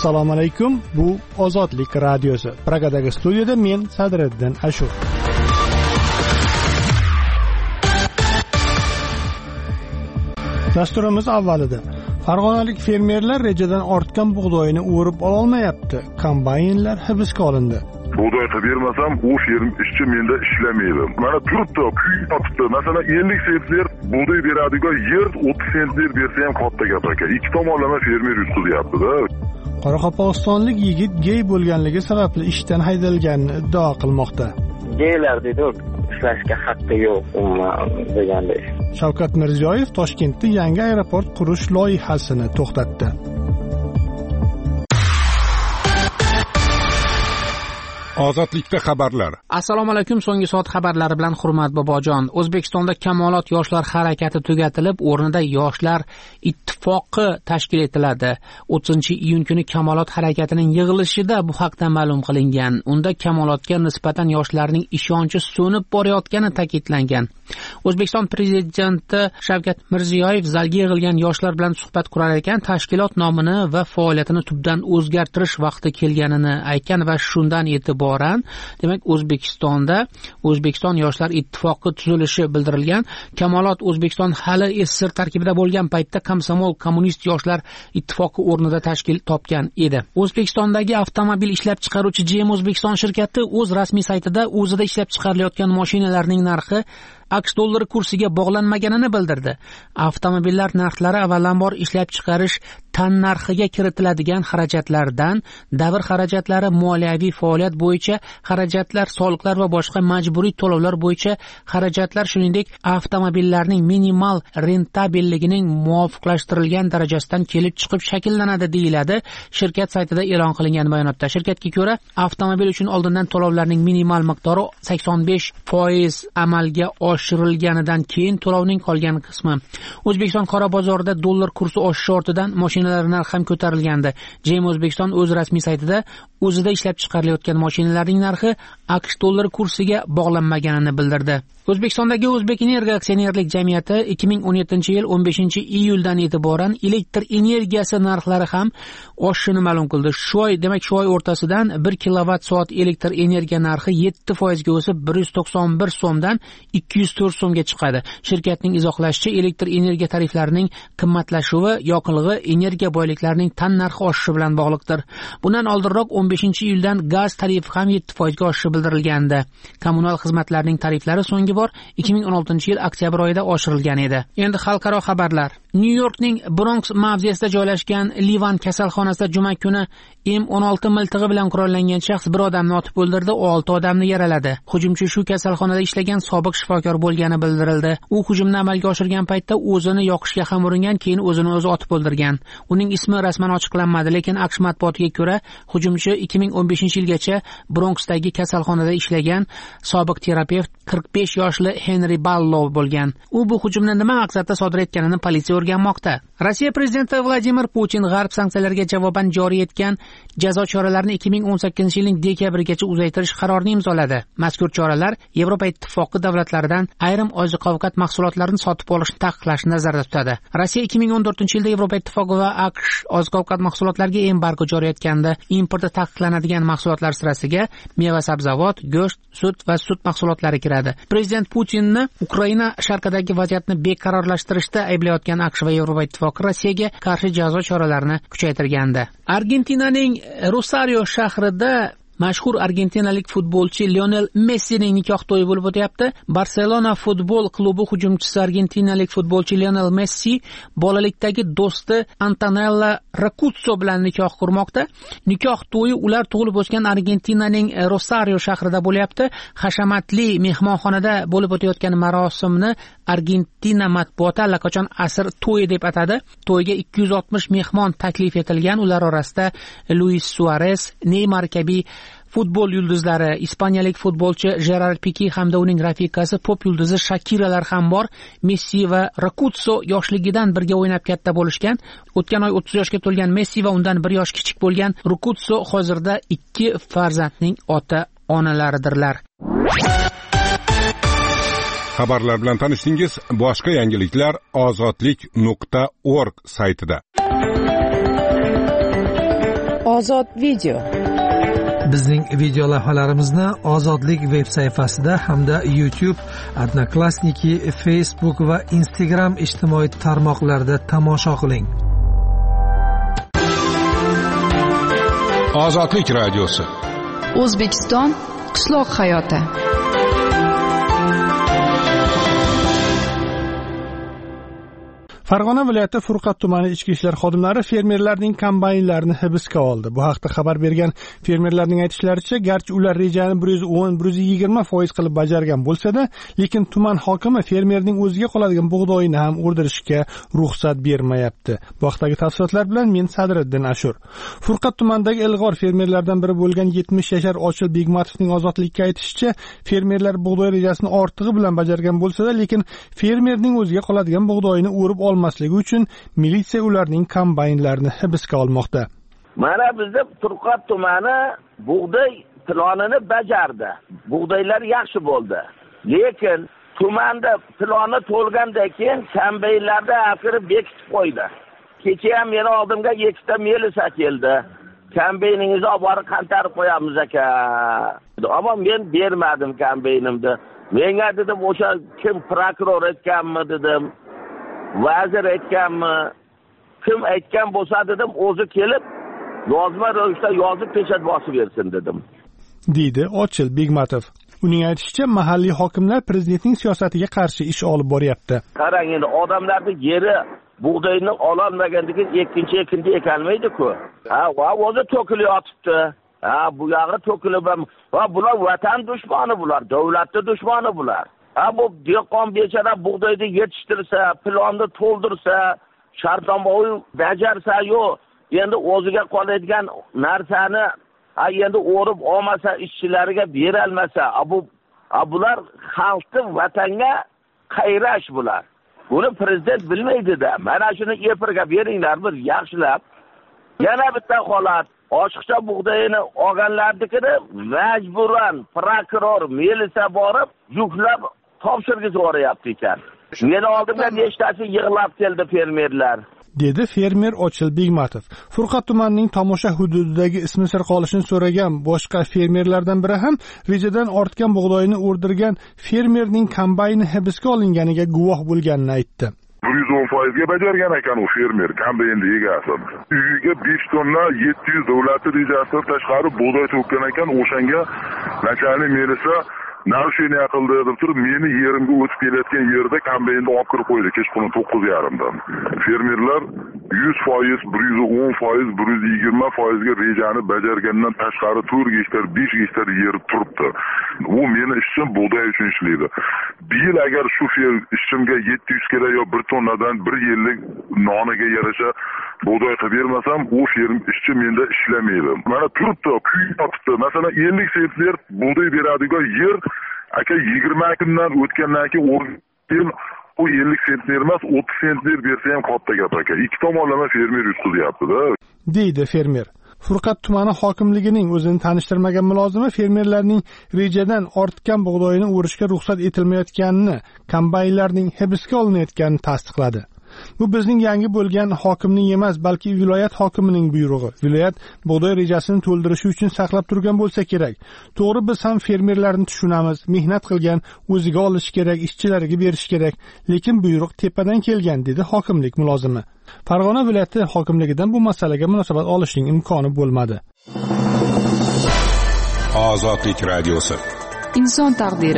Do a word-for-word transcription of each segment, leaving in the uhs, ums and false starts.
Assalomu alaykum. Bu Ozodlik radiosi. Pragadagi studiyada men Sadriddin Ashur. Dasturimiz avvalida Farg'onalik fermerlar rejadan ortgan bug'doyini o'rib ola olmayapti. Kombaynlar hibsga olindi. Bug'doy qilib bermasam, u ferm ishchi menda ishlamaydi. Mana turibdi, kuyib yotibdi. Masalan, ellik sentner bug'doy beradigan yer o'ttiz sentner bersa ham katta gap aka. Ikki tomonlama fermer yutqizyapti-da. Qoraqalpog'istonlik yigit gey bo'lganligi sababli ishdan haydalganini iddao qilmoqda. Geylar deydi, ishlashga haqqi yo'q umuman deganday. Shavkat Mirziyoyev Toshkentda yangi aeroport qurish loyihasini to'xtatdi. Ozodlikda xabarlar. Assalomu alaykum. So'nggi soat xabarlari bilan Hurmat Bobojon. O'zbekistonda Kamolot yoshlar harakati tugatilib, o'rnida yoshlar ittifoqi tashkil etiladi. o'ttizinchi iyun kuni Kamolot harakatining yig'ilishida bu haqda ma'lum qilingan. Unda Kamolotga nisbatan yoshlarning ishonchi so'nib borayotgani ta'kidlangan. O'zbekiston prezidenti Shavkat Mirziyoyev zalga yig'ilgan yoshlar bilan suhbat qurar ekan, tashkilot nomini va faoliyatini tubdan o'zgartirish vaqti kelganini aytgan va shundan e'tiboran, demak, O'zbekistonda O'zbekiston yoshlar ittifoqi tuzilishi bildirilgan. Kamolot O'zbekiston hali S S R tarkibida bo'lgan paytda Komsomol kommunist yoshlar ittifoqi o'rnida tashkil topgan edi. O'zbekistondagi avtomobil ishlab chiqaruvchi G M O'zbekiston shirkati o'z rasmiy saytida o'zida ishlab chiqarilayotgan mashinalarning narxi AQSh dollari kursiga bog'lanmaganini bildirdi. Avtomobillar narxlari avvalambor ishlab chiqarish tan narxiga kiritiladigan xarajatlardan, davr xarajatlari, moliyaviy faoliyat bo'yicha xarajatlar, soliqlar va boshqa majburiy to'lovlar bo'yicha xarajatlar, shuningdek, avtomobillarning minimal rentabelligining muvofiqlashtirilgan darajasidan kelib chiqib shakllanadi, deyiladi shirkat saytida e'lon qilingan bayonotda. Shirkatga ko'ra, avtomobil uchun oldindan to'lovlarning minimal miqdori sakson besh foiz amalga oshirilganidan keyin to'lovning qolgan qismi. O'zbekiston qora bozorida dollar kursi oshishi ortidan mashinalar narxi ham ko'tarilgandi. G M O'zbekiston o'z rasmiy saytida o'zida ishlab chiqarilayotgan mashinalarning narxi AQSh dollari kursiga bog'lanmaganini bildirdi. O'zbekistondagi O'zbek Energo aksionerlik jamiyati ikki ming o'n yettinchi yil o'n beshinchi iyuldan e'tiboran elektr energiyasi narxlari ham oshishini ma'lum qildi. Shu oy, demak, shu oy o'rtasidan bir kilovatt soat elektr energiya narxi yetti foizga o'sib bir yuz to'qson bir so'mdan ikki yuz to'rt so'mga chiqadi. Shirkatning izohlashicha, elektr energiya tariflarining qimmatlashuvi yoqilg'i energiya boyliklarining tan narxi oshishi bilan bog'liqdir. Bundan oldinroq o'n beshinchi iyuldan gaz tarifi ham yetti foizga oshishi bildirilgandi. Kommunal xizmatlarning tariflari so'nggi bor ikki ming o'n oltinchi yil oktyabr oyida oshirilgan edi. Endi xalqaro xabarlar. Nyu-Yorkning Bronx mavzesida joylashgan Livan kasalxonasida juma kuni M o'n olti miltig'i bilan qurollangan shaxs bir odamni otib o'ldirdi, olti odamni yaraladi. Hujumchi shu kasalxonada ishlagan sobiq shifokor bo'lgani bildirildi. U hujumni amalga oshirgan paytda o'zini yoqishga ham uringan, keyin o'zini o'zi otib o'ldirgan. Uning ismi rasman ochiqlanmadi, lekin AQSh matbuotiga ko'ra, hujumchi ikki ming o'n beshinchi yilgacha Bronxdagi kasalxonada ishlagan sobiq terapevt qirq besh yoshli Henry Ballow bo'lgan. U bu hujumni nima maqsadda sodir etganini politsiya o'rganmoqda. Rossiya prezidenti Vladimir Putin g'arb sanksiyalarga javoban joriy etgan jazo choralarini ikki ming o'n sakkizinchi yilning dekabrigacha uzaytirish qarorini imzoladi. Mazkur choralar Yevropa ittifoqi davlatlaridan ayrim oziq-ovqat mahsulotlarini sotib olishni taqiqlashni nazarda tutadi. Rossiya ikki ming o'n to'rtinchi yilda Yevropa ittifoqi va AQSh oziq-ovqat mahsulotlariga embargo joriy etganda importi taqiqlanadigan mahsulotlar sirasiga meva-sabzavot, go'sht, sut va sut mahsulotlari kiradi. Prezident Putinni Ukraina sharqidagi vaziyatni beqarorlashtirishda ayblayotgan AQSh va Yevropa ittifoqi Rossiyaga qarshi jazo choralarini kuchaytirgandi. Argentinaning Rosario shahrida mashhur argentinalik futbolchi Lionel Messining nikoh to'yi bo'lib o'tyapti. Barselona futbol klubi hujumchisi argentinalik futbolchi Lionel Messi bolalikdagi do'sti Antonella Rocuzzo bilan nikoh qurmoqda. Nikoh to'yi ular tug'ilib o'sgan Argentinaning Rosario shahrida bo'lyapti. Hashamatli mehmonxonada bo'lib o'tayotgan marosimni Argentina matbuoti allaqachon asr to'yi deb atadi. To'yga ikki yuz oltmish mehmon taklif etilgan. Ular orasida Luis Suarez, Neymar kabi futbol yulduzlari, ispaniyalik futbolchi Gerard Pique hamda uning rafiqasi pop yulduzi Shakiralar ham bor. Messi va Rocuzzo yoshligidan birga o'ynab katta bo'lishgan. O'tgan oy o'ttiz yoshga to'lgan Messi va undan bir yosh kichik bo'lgan Rocuzzo hozirda ikki farzandning ota-onalaridirlar. Xabarlar bilan tanishdingiz. Boshqa yangiliklar ozodlik nuqta org saytida. Ozod video. Bizning video lavhalarimizni Ozodlik veb sayfasida hamda YouTube, Odnoklassniki, Facebook va Instagram ijtimoiy tarmoqlarida tomosha qiling. Ozodlik radiosi. O'zbekiston qishloq hayoti. Farg'ona viloyati Furqat tumani ichki ishlar xodimlari fermerlarning kombaynlarini hibsga oldi. Bu haqda xabar bergan fermerlarning aytishlaricha, garchi ular rejani bir yuz o'n bir yuz yigirma foiz qilib bajargan bo'lsa-da, lekin tuman hokimi fermerning o'ziga qoladigan bug'doyini ham o'rdirishga ruxsat bermayapti. Bu haqdagi tafsilotlar bilan men Sadriddin Ashur. Furqat tumanidagi ilg'or fermerlardan biri bo'lgan yetmish yashar Ochil Begmatovning Ozodlikka aytishicha, fermerlar bug'doy rejasini ortig'i bilan bajargan bo'lsa-da, lekin fermerning o'ziga qoladigan bug'doyini o'rib olmasligi uchun militsiya ularning kombaynlarini hibsga olmoqda. Mana bizda Furqat tumani bug'doy planini bajardi. Bug'doylar yaxshi bo'ldi. Lekin tumanda plani to'lgandan keyin kombaynlarda akhiri bekitib qo'ydi. Kecha ham meni oldimga ikkita melisa keldi. Kombeyningizni olib borib qantarib qo'yamiz aka. Ammo men bermadim kombaynimni. Menga dedim, o'sha kim prokuror aytganmi dedim. Vazir aytganmi, kim aytgan bo'lsa dedim, o'zi kelib yozma ravishda yozib pechat bosib bersin dedim. Deydi Ochil Begmatov. Uning aytishicha, mahalliy hokimlar prezidentning siyosatiga qarshi ish olib boryapti. Qarang, endi odamlarning yeri bug'doyni ololmaganligi ikkinchi ekinda ekanmaydi-ku. Ha, va o'zi to'kilib yotibdi. Ha, bu yog'i to'kilib ham, va bular vatan dushmani bular, davlatning dushmani bular. Ha, bu dehqon bechara bug'doyni yetishtirsa, plonni to'ldirsa, shartnomayi bajarsa, yo'q, endi o'ziga qoladigan narsani ha endi o'rib olmasa, ishchilariga bera olmasa, bu bular xalqni vatanga qayrash bular. Buni prezident bilmaydi-da. Mana shuni efirga beringlar bir yaxshilab. Yana bitta holat, ochiqcha bug'doyini olganlarnikini majburan prokuror militsiya borib, yuklab topshirgizib yuboryapti ekan. Meni oldimda nechtasi yig'lab keldi fermerlar. Dedi fermer Ochil Begmatov. Furqat tumanining tomosha hududidagi ismi sir qolishini so'ragan boshqa fermerlardan biri ham rejadan ortgan bug'doyni o'rdirgan fermerning kombayni hibsga olinganiga guvoh bo'lganini aytdi. bir yuz o'n foiz ga bajargan ekan u fermer kombaynni egasi. Uyiga besh tonna yetti yuz davlat rejasidan tashqari bug'doy to'kkan ekan, o'shanga nachalnik melisa narshini qildi deb turib, meni yerimga o'tib kelayotgan yerda kombaynni olib kirib qo'ydi kechqurun to'qqiz yarim dan. Fermerlar yuz foiz, bir yuz o'n foiz, bir yuz yigirma foiz ga rejani bajargandan tashqari to'rt gektar, besh gektar yer turibdi. U meni ishchim bug'doy uchun ishlaydi. Bir yil agar shu ishchimga yetti yuz kilo yo bir tonnadan bir yillik noniga yarasha bug'doy qilib bermasam, u ferm ishchi menda ishlamaydi. Mana turibdi, kuyib yotibdi. Masalan, ellik sentner bug'doy beradigan yer aka yigirma kundan o'tgandan keyin o'rgan u ellik sentner emas, o'ttiz sentner bersa ham katta gap aka. Ikki tomonlama fermer yutqizyapti-da. Deydi fermer. Furqat tumani hokimligining o'zini tanishtirmagan mulozimi fermerlarning rejadan ortgan bug'doyini o'rishga ruxsat etilmayotganini, kombaynlarning hibsga olinayotganini tasdiqladi. Bu bizning yangi bo'lgan hokimning emas, balki viloyat hokimining buyrug'i. Viloyat bug'doy rejasini to'ldirishi uchun saqlab turgan bo'lsa kerak. To'g'ri, biz ham fermerlarni tushunamiz, mehnat qilgan, o'ziga olish kerak, ishchilariga berish kerak, lekin buyruq tepadan kelgan, dedi hokimlik mulozimi. Farg'ona viloyati hokimligidan bu masalaga munosabat olishning imkoni bo'lmadi. Ozodlik radiosi. Inson taqdiri.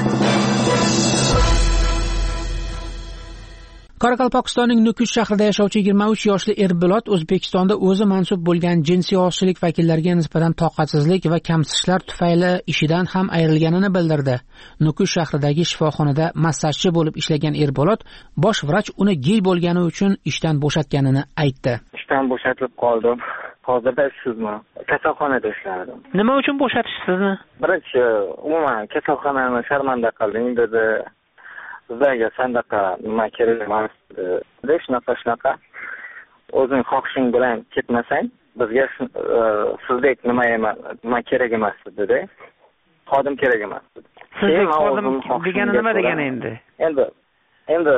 Qoraqalpog'istonning Nukus shahrida yashovchi yigirma uch yoshli Erbilot O'zbekistonda o'zi mansub bo'lgan jinsiy ozchilik vakillariga nisbatan toqatsizlik va kamsitishlar tufayli ishidan ham ayrilganini bildirdi. Nukus shahridagi shifoxonada massajchi bo'lib ishlagan Erbilot bosh vrach uni gey bo'lgani uchun ishdan bo'shatganini aytdi. Ishdan bo'shatilib qoldim. Hozirda ishsizman. Kasalxonada ishlardim. Nima uchun bo'shatish sizni? Birinchi, umuman kasalxonani sharmanda qilding dedi. Bizlarga sandaqa nima kerak emas dedi. Shunaqa shunaqa o'zing xohishing bilan ketmasang, bizga sizdek nima nima kerak emas dedi. Xodim kerak emas dedi. Sizdek xodim degani nima degani endi? Endi endi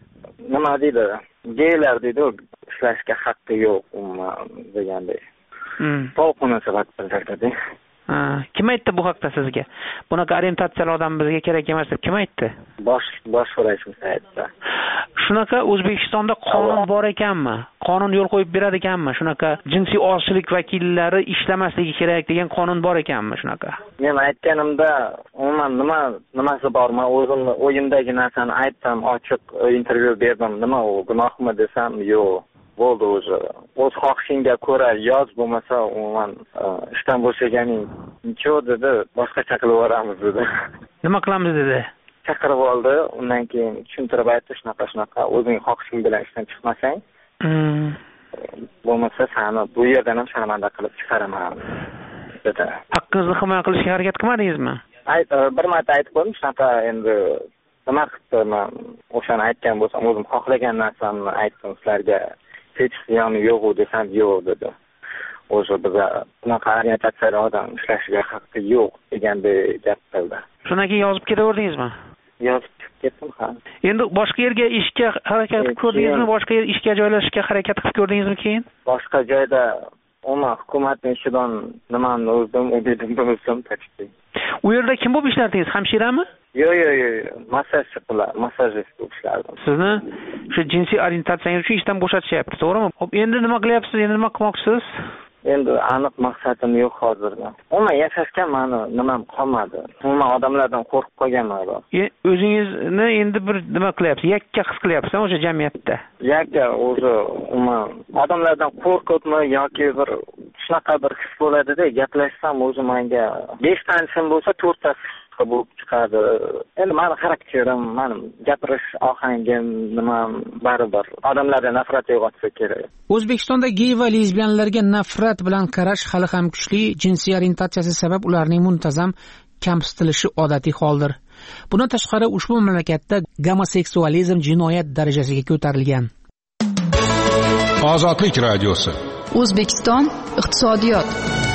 nima deydi? Geylar deydi, ishlashga haqqi yo'q umuman degandek. To'liq munosabat bildirdi. Ha, kim aytdi bu haqda sizga? Bunaqa orientatsiyali odam bizga kerak emas deb kim aytdi? Bosh bosh vrachimiz aytdi. Shunaqa O'zbekistonda qonun bor ekanmi? Qonun yo'l qo'yib beradi ekanmi? Shunaqa jinsiy ozchilik vakillari ishlamasligi kerak degan qonun bor ekanmi shunaqa? Men aytganimda umuman nima nimasi bor? Men o'zim o'yimdagi narsani aytdim, ochiq intervyu berdim. Nima u gunohmi desam, yo'q. Bo'ldi o'zi. O'z xohishingga ko'ra yoz, bo'lmasa umuman ishdan bo'shaganing cho dedi, boshqacha qilib yuboramiz dedi. Nima qilamiz dedi? Chaqirib oldi, undan keyin tushuntirib aytdi, shunaqa shunaqa o'zing xohishing bilan ishdan chiqmasang, bo'lmasa seni bu yerdan ham sharmanda qilib chiqaraman dedi. Haqqingizni himoya qilishga harakat qilmadingizmi? Ayt, bir marta aytib qo'ydim, shunaqa endi nima qildim, o'shani aytgan bo'lsam, o'zim xohlagan narsamni aytdim sizlarga. Hech ziyoni yo'q desam yo'q dedi. O'sha biza bunaqa orientatsiyali odam ishlashiga haqqi yo'q degandek gap qildi. Shundan keyin yozib ketaverdingizmi? Yozib ketdim ha. Endi boshqa yerga ishga harakat qilib ko'rdingizmi? Boshqa yer ishga joylashishga harakat qilib ko'rdingizmi keyin? Boshqa joyda umuman hukumatning ishidan nimani o'zim, umidimni o'zim tashlayman. U yerda kim bo'lib ishlardingiz? Hamshirami? Yo'q, yo'q, yo'q. Massajchi qilib, massajist bo'lib ishlardim. Sizni shu jinsiy orientatsiyangiz uchun ishdan bo'shatishyapti, to'g'rimi? Xo'p, endi nima qilyapsiz? Endi nima qilmoqchisiz? Endi aniq maqsadim yo'q hozirda. Umuman yashashga mani nimam qolmadi. Umuman odamlardan qo'rqib qolganman. O'zingizni endi bir nima qilyapsiz? Yakka his qilyapsiz o'sha jamiyatda. Yakka o'zi umuman odamlardan qo'rqibmi yoki bir shunaqa bir his bo'ladi-da, gaplashsam o'zi menga besh tanishim bo'lsa to'rttasi bo'lib chiqadi. Endi meni xarakterim, mening gapirish ohangim nima baribir odamlarga nafrat uyg'otsa kerak. O'zbekistonda gey va lezbiyanlarga nafrat bilan qarash hali ham kuchli. Jinsiy orientatsiyasi sabab ularning muntazam kamsitilishi odatiy holdir. Bundan tashqari ushbu mamlakatda gomoseksualizm jinoyat darajasiga ko'tarilgan. Ozodlik radiosi. O'zbekiston iqtisodiyot.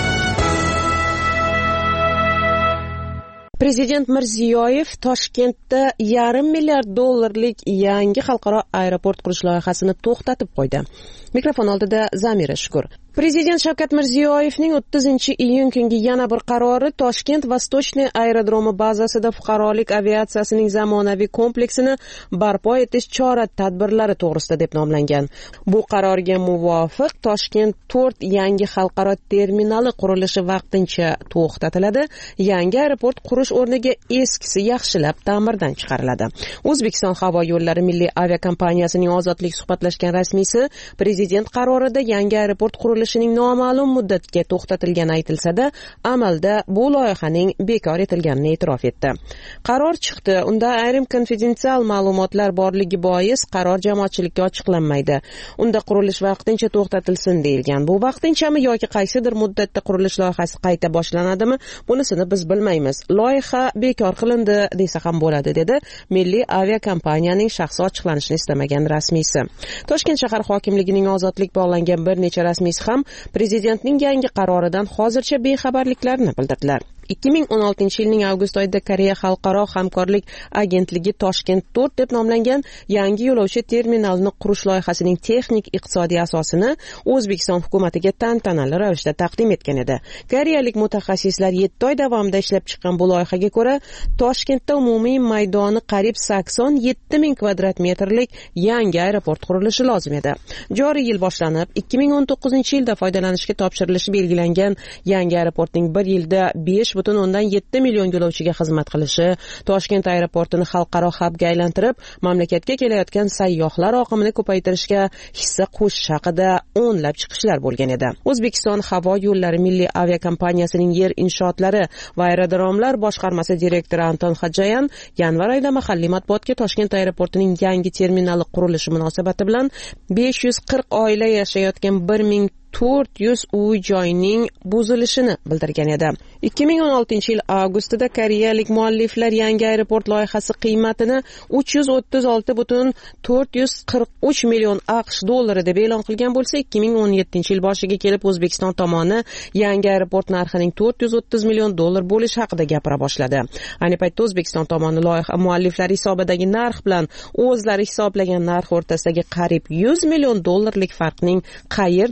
Prezident Mirziyoyev Toshkentda yarim milliard dollarlik yangi xalqaro aeroport qurish loyihasini to'xtatib qo'ydi. Mikrofon oldida Zamira Shukur. Prezident Shavkat Mirziyoyevning o'ttizinchi iyun kungi yana bir qarori Toshkent Vostochniy aerodromi bazasida fuqarolik aviatsiyasining zamonaviy kompleksini barpo etish chora-tadbirlari to'g'risida deb nomlangan. Bu qarorga muvofiq Toshkent to'rt yangi xalqaro terminali qurilishi vaqtincha to'xtatiladi. Yangi aeroport qurish o'rniga eskisi yaxshilab ta'mirdan chiqariladi. O'zbekiston havo yo'llari milliy aviakompaniyasining Ozodlik suhbatlashgan rasmiysi prezident qarorida yangi aeroport qurilishi ning noma'lum muddatga to'xtatilgani aytilsa-da, amalda bu loyihaning bekor etilganini e'tirof etdi. Qaror chiqdi, unda ayrim konfidensial ma'lumotlar borligi bois qaror jamoatchilikka ochiqlanmaydi. Unda qurilish vaqtincha to'xtatilsin deyilgan. Bu vaqtinchami yoki qaysidir muddatda qurilish loyihasi qayta boshlanadimi? Bunisini biz bilmaymiz. Loyiha bekor qilindi desa ham bo'ladi, dedi milliy aviakompaniyaning shaxsi ochiqlanishini istamagan rasmiysi. Toshkent shahar hokimligining Ozodlik bog'langan bir necha rasmiysi ham prezidentning yangi qaroridan hozircha bexabarliklarini bildirdilar. ikki ming o'n oltinchi yilning avgust oyida Koreya xalqaro hamkorlik agentligi Toshkent to'rt deb nomlangan yangi yo'lovchi terminalini qurish loyihasining texnik iqtisodiy asosini O'zbekiston hukumatiga tantanali ravishda taqdim etgan edi. Koreyalik mutaxassislar yetti oy davomida ishlab chiqqan bu loyihaga ko'ra Toshkentda umumiy maydoni qariyb sakson yetti ming kvadrat metrlik yangi aeroport qurilishi lozim edi. Joriy yil boshlanib ikki ming o'n to'qqizinchi yilda foydalanishga topshirilishi belgilangan yangi aeroportning bir yilda besh butun o'ndan yetti million yo'lovchiga xizmat qilishi, Toshkent aeroportini xalqaro hubga aylantirib, mamlakatga kelayotgan sayyohlar oqimini ko'paytirishga hissa qo'shish haqida o'nlab chiqishlar bo'lgan edi. O'zbekiston havo yo'llari milliy aviakompaniyasining yer inshootlari va aerodromlar boshqarmasi direktori Anton Xajayan yanvar oyida mahalliy matbuotga Toshkent aeroportining yangi terminali qurilishi munosabati bilan besh yuz qirq oila yashayotgan bir ming to'rt yuz uy joyning buzilishini bildirgan edi. ikki ming o'n oltinchi yil avgustida koreyalik mualliflar yangi aeroport loyihasi qiymatini uch yuz o'ttiz olti butun to'rt yuz qirq uch million AQSh dollari deb e'lon qilgan bo'lsa, ikki ming o'n yettinchi yil boshiga kelib O'zbekiston tomoni yangi aeroport narxining to'rt yuz o'ttiz million dollar bo'lishi haqida gapira boshladi. Ayni paytda O'zbekiston tomoni loyiha mualliflari hisobidagi narx bilan o'zlari hisoblagan narx o'rtasidagi qariyb yuz million dollarlik farqning qayerdan kelib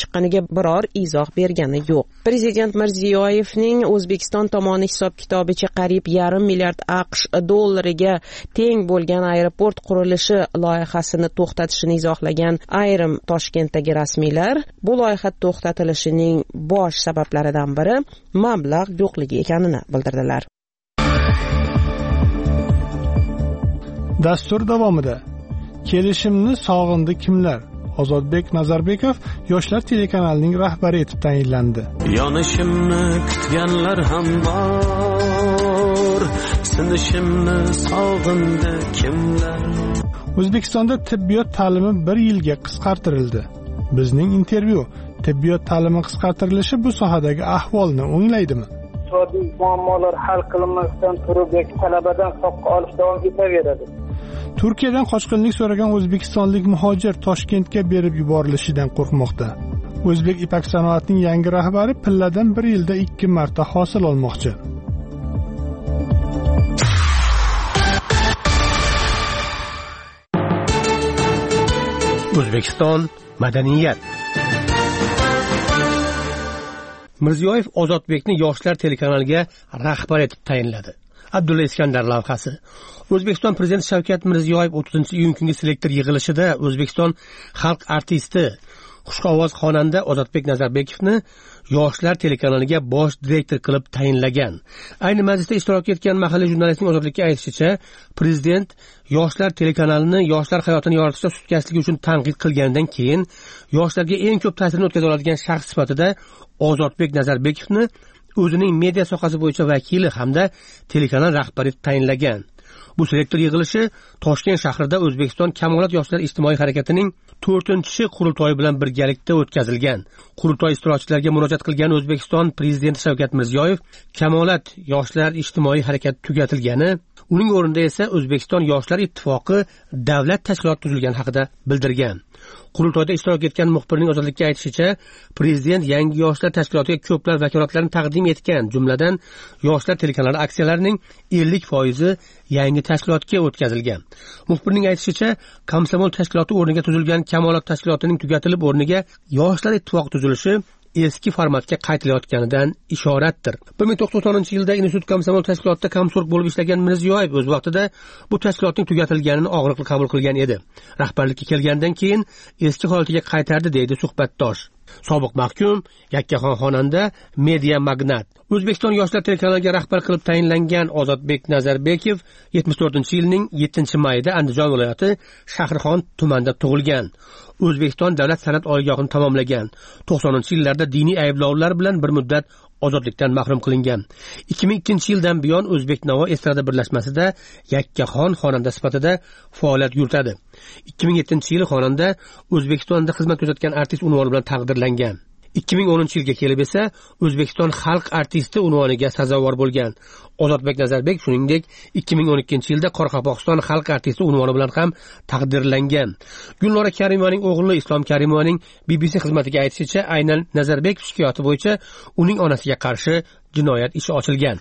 chiqqaniga biror izoh bergani yo'q. Prezident Mirziyoyevning O'zbekiston tomoni hisob-kitobicha qariyb yarim milliard AQSh dollariga teng bo'lgan aeroport qurilishi loyihasini to'xtatishini izohlagan ayrim Toshkentdagi rasmiylar bu loyiha to'xtatilishining bosh sabablaridan biri mablag' yo'qligi ekanini bildirdilar. Dastur davomida kelishimni sog'indi kimlar? Ozodbek Nazarbekov Yoshlar telekanalining rahbari etib tayinlandi. Yonishimni kutganlar ham bor, sinishimni sog'indi kimlar? O'zbekistonda tibbiyot ta'limi bir yilga qisqartirildi. Bizning intervyu tibbiyot ta'limi qisqartirilishi bu sohadagi ahvolni o'nglaydimi? Iqtisodiy muammolar hal qilinmasdan turib talabadan soqqa olish davom etaveradi. Turkiyadan qochqinlik so'ragan o'zbekistonlik muhojir Toshkentga berib yuborilishidan qo'rqmoqda. O'zbek ipak sanoatining yangi rahbari pilladan bir yilda ikki marta hosil olmoqchi. O'zbekiston madaniyat. Mirziyoyev Ozodbekni Yoshlar telekanaliga rahbar etib tayinladi. Abdulla Iskandar lavhasi. O'zbekiston prezidenti Shavkat Mirziyoyev o'ttizinchi iyun kungi selektor yig'ilishida O'zbekiston xalq artisti, xushqovoz xonanda Ozodbek Nazarbekovni Yoshlar telekanaliga bosh direktor qilib tayinlagan. Ayni majlisda ishtirok etgan mahalliy jurnalistning Ozodlikka aytishicha, prezident Yoshlar telekanalini yoshlar hayotini yoritishda sutkashligi uchun tanqid qilgandan keyin yoshlarga eng ko'p ta'sirini o'tkaza oladigan shaxs sifatida Ozodbek Nazarbekovni o'zining media sohasi bo'yicha vakili hamda telekanal rahbari tayinlagan. Bu selektor yig'ilishi Toshkent shahrida O'zbekiston Kamolat yoshlar ijtimoiy harakatining to'rtinchi qurultoyi bilan birgalikda o'tkazilgan. Qurultoy ishtirokchilariga murojaat qilgan O'zbekiston prezidenti Shavkat Mirziyoyev Kamolat yoshlar ijtimoiy harakati tugatilgani, uning o'rnida esa O'zbekiston yoshlar ittifoqi davlat tashkiloti tuzilgani haqida bildirgan. Qurultoyda ishtirok etgan muxbirning Ozodlikka aytishicha, prezident yangi yoshlar tashkilotiga ko'plab vakolatlarni taqdim etgan, jumladan yoshlar telekanali aksiyalarining ellik foizi yangi tashkilotga o'tkazilgan. Muxbirning aytishicha, Komsomol tashkiloti o'rniga tuzilgan Kamolat tashkilotining tugatilib o'rniga yoshlar ittifoqi tuzilishi eski formatga qaytilayotganidan ishoratdir. bir ming to'qson to'qsoninchi yilda Institut Komsomol tashkilotida komsorg bo'lib ishlagan Mirziyoyev o'z vaqtida bu tashkilotning tugatilganini og'riqli qabul qilgan edi. Rahbarlikka kelgandan keyin eski holatiga qaytardi, deydi suhbatdosh. Sobiq mahkum, yakkaxon xonanda, media magnat. O'zbekiston yoshlar telekanaliga rahbar qilib tayinlangan Ozodbek Nazarbekov yetmish to'rtinchi yilning yettinchi mayida Andijon viloyati Shahrixon tumanida tug'ilgan. O'zbekiston davlat san'at oliygohini tamomlagan. to'qsoninchi yillarda diniy ayblovlar bilan bir muddat ozodlikdan mahrum qilingan. ikki ming ikkinchi yildan buyon O'zbeknavo estrada birlashmasida yakkaxon xonanda sifatida faoliyat yuritadi. ikki ming yettinchi yili xonanda O'zbekistonda xizmat ko'rsatgan artist unvoni bilan taqdirlangan. ikki ming o'ninchi yilga kelib esa O'zbekiston xalq artisti unvoniga sazovor bo'lgan. Ozodbek Nazarbek shuningdek ikki ming o'n ikkinchi yilda Qoraqalpog'iston xalq artisti unvoni bilan ham taqdirlangan. Gulnora Karimovaning o'g'li Islom Karimovaning B B C xizmatiga aytishicha, aynan Nazarbek shikoyati bo'yicha uning onasiga qarshi jinoyat ishi ochilgan.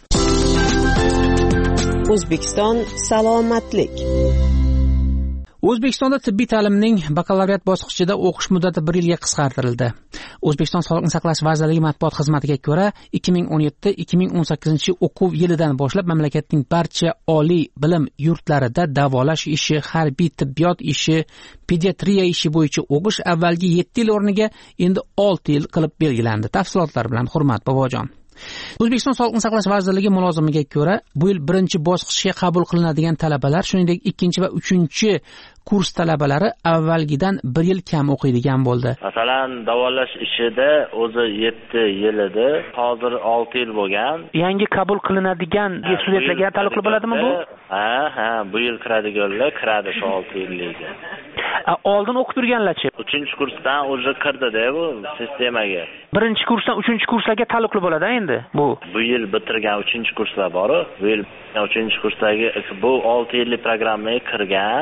O'zbekiston salomatlik. O'zbekistonda tibbiy ta'limning bakalavriat bosqichida o'qish muddati bir yilga qisqartirildi. O'zbekiston Sog'liqni saqlash vazirligi matbuot xizmatiga ko'ra, ikki ming o'n yetti ikki ming o'n sakkizinchi o'quv yilidan boshlab mamlakatning barcha oliy bilim yurtlarida davolash ishi, harbiy tibbiyot ishi, pediatriya ishi bo'yicha o'qish avvalgi yetti yil o'rniga endi olti yil qilib belgilandi. Tafsilotlar bilan Hurmat Bobojon. O'zbekiston Sog'liqni saqlash vazirligi mulozimiga ko'ra, bu yil birinchi bosqichga qabul qilinadigan talabalar, shuningdek ikkinchi va uchinchi kurs talabalari avvalgidan bir yil kam o'qiydigan bo'ldi. Masalan, davolash ishida o'zi yetti yil edi, hozir olti yil bo'lgan. Yangi qabul qilinadigan studentlarga taalluqli bo'ladimi bu? Ha, ha, bu yil kiradiganlar kiradi shu olti yillikka. Oldin o'qib turganlarchi? uchinchi kursdan o'zi kirdi-da bu sistemaga. Birinchi kursdan uchinchi kurslarga taalluqli bo'ladi endi bu. Bu yil bitirgan uchinchi kurslar bor, bu yil uchinchi kursdagi bu olti yillik programmaga kirgan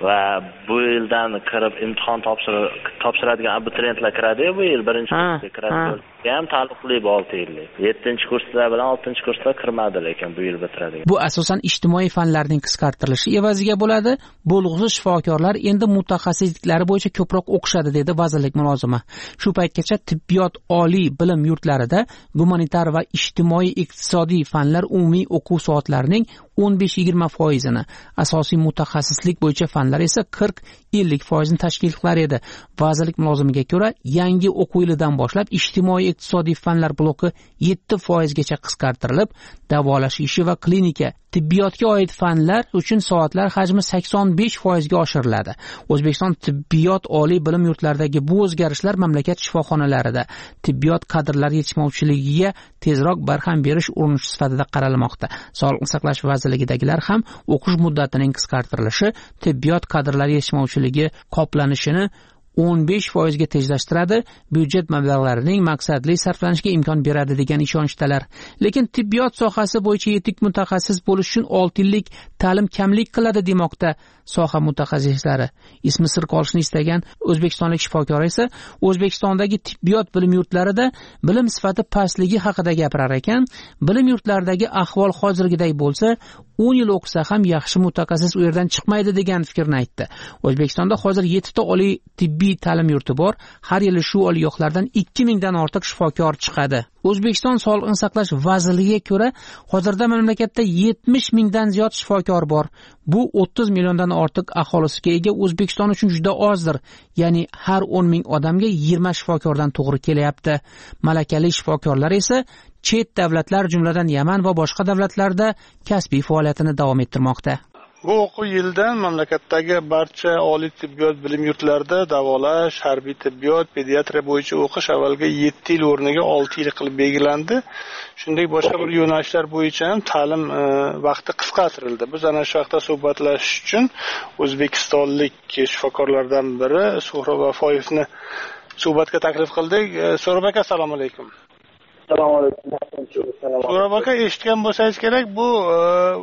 va bu yildan kirib imtihon topshiradigan abituriyentlar kiradi-yu, bu yil birinchi kursga kiradi. ham taalluqli bu olti yillik. yettinchi kurslar bilan oltinchi kurslar kirmadi, lekin bu yil bitiradi. Bu asosan ijtimoiy fanlarning qisqartirilishi evaziga bo'ladi. Bo'lg'usi shifokorlar endi mutaxassisliklari bo'yicha ko'proq o'qishadi, dedi vazirlik mulozimi. Shu paytgacha tibbiyot oliy bilim yurtlarida gumanitar va ijtimoiy iqtisodiy fanlar umumiy o'quv soatlarining o'n besh yigirma foizini, asosiy mutaxassislik bo'yicha fanlar esa qirq ellik foizini tashkil qilar edi. Vazirlik mulozimiga ko'ra, yangi o'quv yilidan boshlab ijtimoiy iqtisodiy fanlar bloki yetti foizgacha qisqartirilib, davolash ishi va klinika, tibbiyotga oid fanlar uchun soatlar hajmi sakson besh foizga oshiriladi. O'zbekiston tibbiyot oliy bilim yurtlaridagi bu o'zgarishlar mamlakat shifoxonalarida tibbiyot kadrlari yetishmovchiligiga tezroq barham berish urinishi sifatida qaralmoqda. Sog'liqni saqlash vazirligidagilar ham o'qish muddatining qisqartirilishi tibbiyot kadrlari yetishmovchiligi qoplanishini o'n besh foizga tezlashtiradi, byudjet mablag'larining maqsadli sarflanishiga imkon beradi degan ishonchdalar. Lekin tibbiyot sohasi bo'yicha yetuk mutaxassis bo'lish uchun olti yillik ta'lim kamlik qiladi demoqda soha mutaxassislari. Ismi sir qolishni istagan o'zbekistonlik shifokor esa O'zbekistondagi tibbiyot bilim yurtlarida bilim sifati pastligi haqida gapirar ekan, bilim yurtlaridagi ahvol hozirgiday bo'lsa, o'n yil o'qisa ham yaxshi mutaxassis u yerdan chiqmaydi degan fikrni aytdi. O'zbekistonda hozir yetti ta oliy tibbiy ta'lim yurti bor. Har yili shu oliygohlardan ikki mingdan ortiq shifokor chiqadi. O'zbekiston Sog'liqni saqlash vazirligiga ko'ra, hozirda mamlakatda yetmish mingdan ziyod shifokor bor. Bu o'ttiz milliondan ortiq aholisiga ega O'zbekiston uchun juda ozdir. Ya'ni har o'n ming odamga yigirma shifokordan to'g'ri kelyapti. Malakali shifokorlar esa chet davlatlar, jumladan Yaman va boshqa davlatlarda kasbiy faoliyatini davom ettirmoqda. Bu o'quv yilidan mamlakatdagi barcha oliy tibbiyot bilim yurtlarida davolash, harbiy tibbiyot, pediatriya bo'yicha o'qish avvalgi yetti yil o'rniga olti yil qilib belgilandi. Shunday boshqa bir yo'nalishlar bo'yicha ham ta'lim e, vaqti qisqartirildi. Biz ana shu vaqtda suhbatlashish uchun o'zbekistonlik shifokorlardan biri So'hrab Vafoyevni suhbatga taklif qildik. So'hrab aka, assalomu alaykum. Assalomu alaykum. So'hrab aka, eshitgan bo'lsangiz kerak, bu e,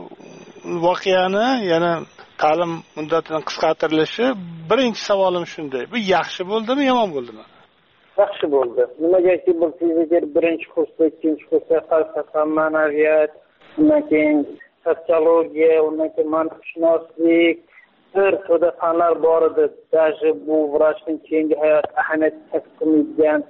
voqeani, yana ta'lim muddatining qisqartirilishi, birinchi savolim shunday. Bu yaxshi bo'ldimi, yomon bo'ldimi? Yaxshi bo'ldi. Nimagaki bu fizika birinchi kursda, ikkinchi kursda falsafa, ma'naviyat, undan keyin sotsiologiya, undan keyin mantiqshunoslik, bir to'da fanlar bor edi. Даже bu vrachning keyingi hayot ahamiyat kasb qilmaydigan,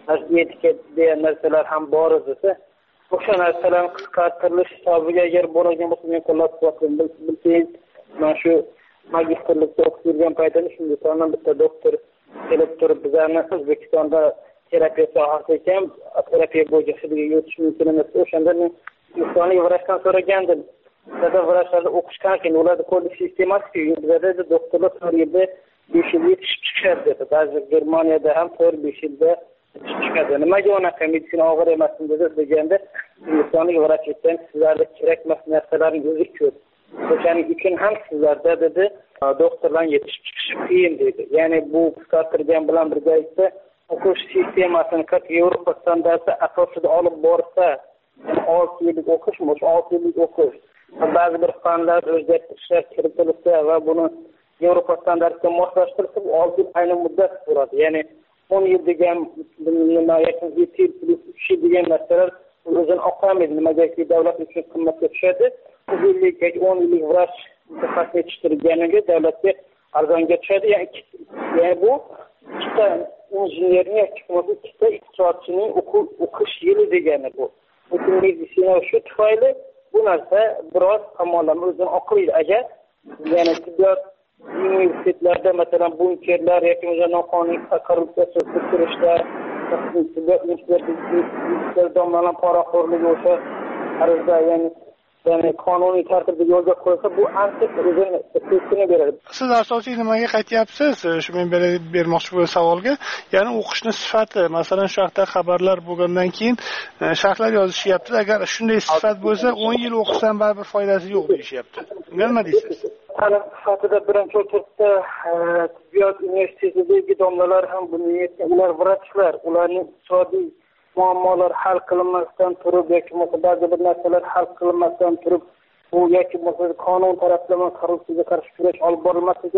etika degan narsalar ham bor edi. O'sha narsalarning qisqartirilish hisobiga agar bo'lgan bo'lsa, men qo'llab-quvvatlayman. Bilsangiz, mana shu magistrlikda o'qib yurgan paytimda Hindistondan bitta doktor kelib turib, bizlarni O'zbekistonda terapiya sohasi ekan, terapiya bo'yicha hizbiga o'tish mumkin emas. O'shanda men Hindistonlik vrachdan so'ragandim. Sada vrachlarda o'qish qanaqa? Ularda kollej sistemasi bizlarda doktorlar to'rt yilda besh yil yetishib chiqadi dedi. Ba'zi Germaniyada ham to'rt besh yilda chiqadi. Nimaga unaqa meditsina og'ir emasmi dedi deganda, Hindistonlik vrachlikdan sizlarda kerak emas narsalarni o'zi ko'p. O'shaning uchun ham sizlarda dedi, doktorlar yetishib chiqishi qiyin dedi. Ya'ni bu qisqartirgan bilan birgalikda o'qish sistemasini qirq Yevropa standarti asosida olib borsa, olti yillik o'qish, olti yillik o'qish, ba'zi bir fanlar o'zgartirishlar kiritilsa va buni Yevropa standartiga moslashtirilsa, bu olti yil ayni muddat bo'ladi. Ya'ni o'n yil degan nima, yaqin yetti yil plus uch yil degan narsalar o'zini oqlamaydi. Nimagaki davlat uchun qimmatga tushadi. yillik yoki o'n yillik vrach mutaxassis yetishtirganiga davlatga arzonga tushadi. Ya'ni, ya'ni bu ikkita injenerning yoki ikkita iqtisodchining o'qish yili degani bu. Butun meditsina shu tufayli bu narsa biroz tomonlama o'zini oqlaydi. Agar ya'ni tibbiyot universitetlarda masalan bunkerlar yoki noqonuniy korrupsiya bitirishlar, tibbiyot universitetlarida domlalar poraxo'rligi o'sha arzda, ya'ni ya'ni qonuniy tartibda yo'lga qo'yilsa, bu ancha o'zini ta'sirini beradi. Siz asosiy nimaga qaytyapsiz? Shu men bermoqchi bo'lgan savolga, ya'ni o'qishni sifati, masalan, shu haqda xabarlar bo'lgandan keyin sharhlar yozishyapti. Agar shunday sifat bo'lsa, o'n yil o'qisam baribir foydasi yo'q deyishyapti. Bunga nima deysiz? Ta'lim sifatida birinchi o'rinda tibbiyot universitetidagi domlalar ham buni yetgan, ular vrachlar, ularning iqtisodiy muammolar hal qilinmasdan turib yoki ba'zi bir narsalar hal qilinmasdan turib, bu yoki qonun taraflama korrupsiyaga qarshi kurash olib borilmas ekan,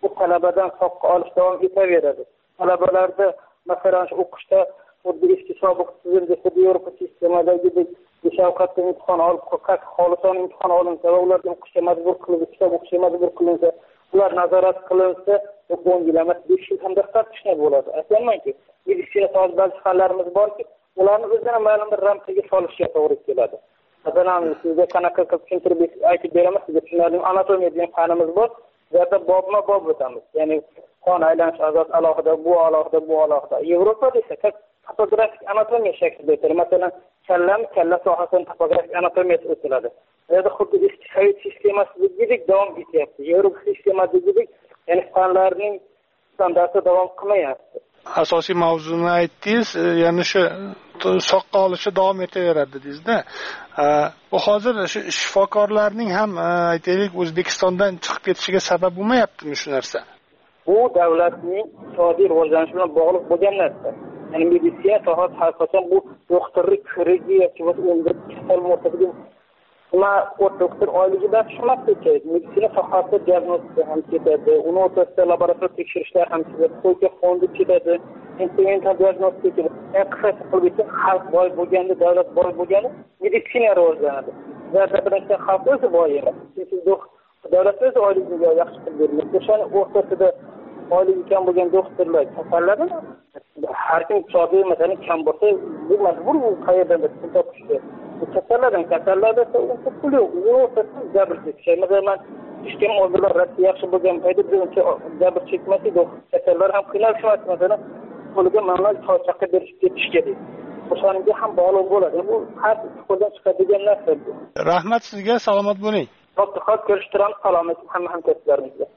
bu talabadan soqqa olish davom etaveradi. Talabalarda masalan shu o'qishda xuddi eski sobiq tizimda xuddi Yevropa sistemadagidek shafqatli imtihon olib, xolisona imtihon olinsa va ularga o'qishga majbur qilib, kitob o'qishga majbur qilinsa, ular nazorat qilinsa, o'n yil emas, besh yil ham daftar tishlab bo'ladi. Aytaymanki, meditsina sohasida ba'zi fanlarimiz borki, ularni o'zini ma'lum bir ramkaga solishga to'g'ri keladi. Masalan, sizga qanaqa qilib tushuntirib aytib beraman, sizga tushunarli anatomiya degan fanimiz bor. Yerda bobma-bob o'tamiz. Ya'ni qon aylanish azob alohida, bu alohida, bu alohida. Yevropada esa topografik anatomiya shaklida o'tiladi. Masalan, kalla kalla sohasining topografik anatomiyasi o'tiladi. Yerda xuddi eski sovet sistemasida davom etyapti. Yevropa sistemasida ya'ni fanlarning standarti davom qilmayapti. Asosiy mavzuni aytdingiz, ya'ni shu soqqa olishi davom etaveradi dedingiz-da. Bu hozir shu shifokorlarning ham aytaylik O'zbekistondan chiqib ketishiga sabab bo'lmayaptimi shu narsa? Bu davlatning iqtisodiy rivojlanishi bilan bog'liq bo'lgan narsa. Ya'ni meditsina sohasi har qachon bu doktorlik ko'rigi yoki bo'lmasa kasal muhitida nima doktor oyligidan tushmasligi kerak. Meditsina sohasida diagnostika ham ketadi, uni o'rtasida laboratoriya tekshirishlar ham ketadi, qo'yga fondi ketadi, instrumental diagnostika ketadi. Yani qisqasi qilib aytsam, xalq boy bo'lganda, davlat boy bo'lganda meditsina rivojlanadi. Davlat bilan xalq o'zi boy emas. Chunki davlat o'zi oyligini yaxshi qilib bermaydi. O'shani o'rtasida oyligi kam bo'lgan doktorlar kasallarni har kim iqtisodiy masalan kam bo'lsa, bu majbur bu qayerdan pul topishga. Bu kasallardan kasallarda esa pul yo'q. U o'rtasida jabr chekish. Masalan, ishga oldinlar Rossiya yaxshi bo'lgan paytda biz uncha jabr chekmasdik. Kasallar ham qiynalishmas. Masalan, qo'liga mamlakat to'shaqqa berishib ketish kerak. O'shanga ham bog'liq bo'ladi. Bu har qo'ldan chiqadigan narsa. Rahmat sizga, salomat bo'ling. Xo'p, ko'rishtiramiz. Salomat hamma hamkasblarimizga.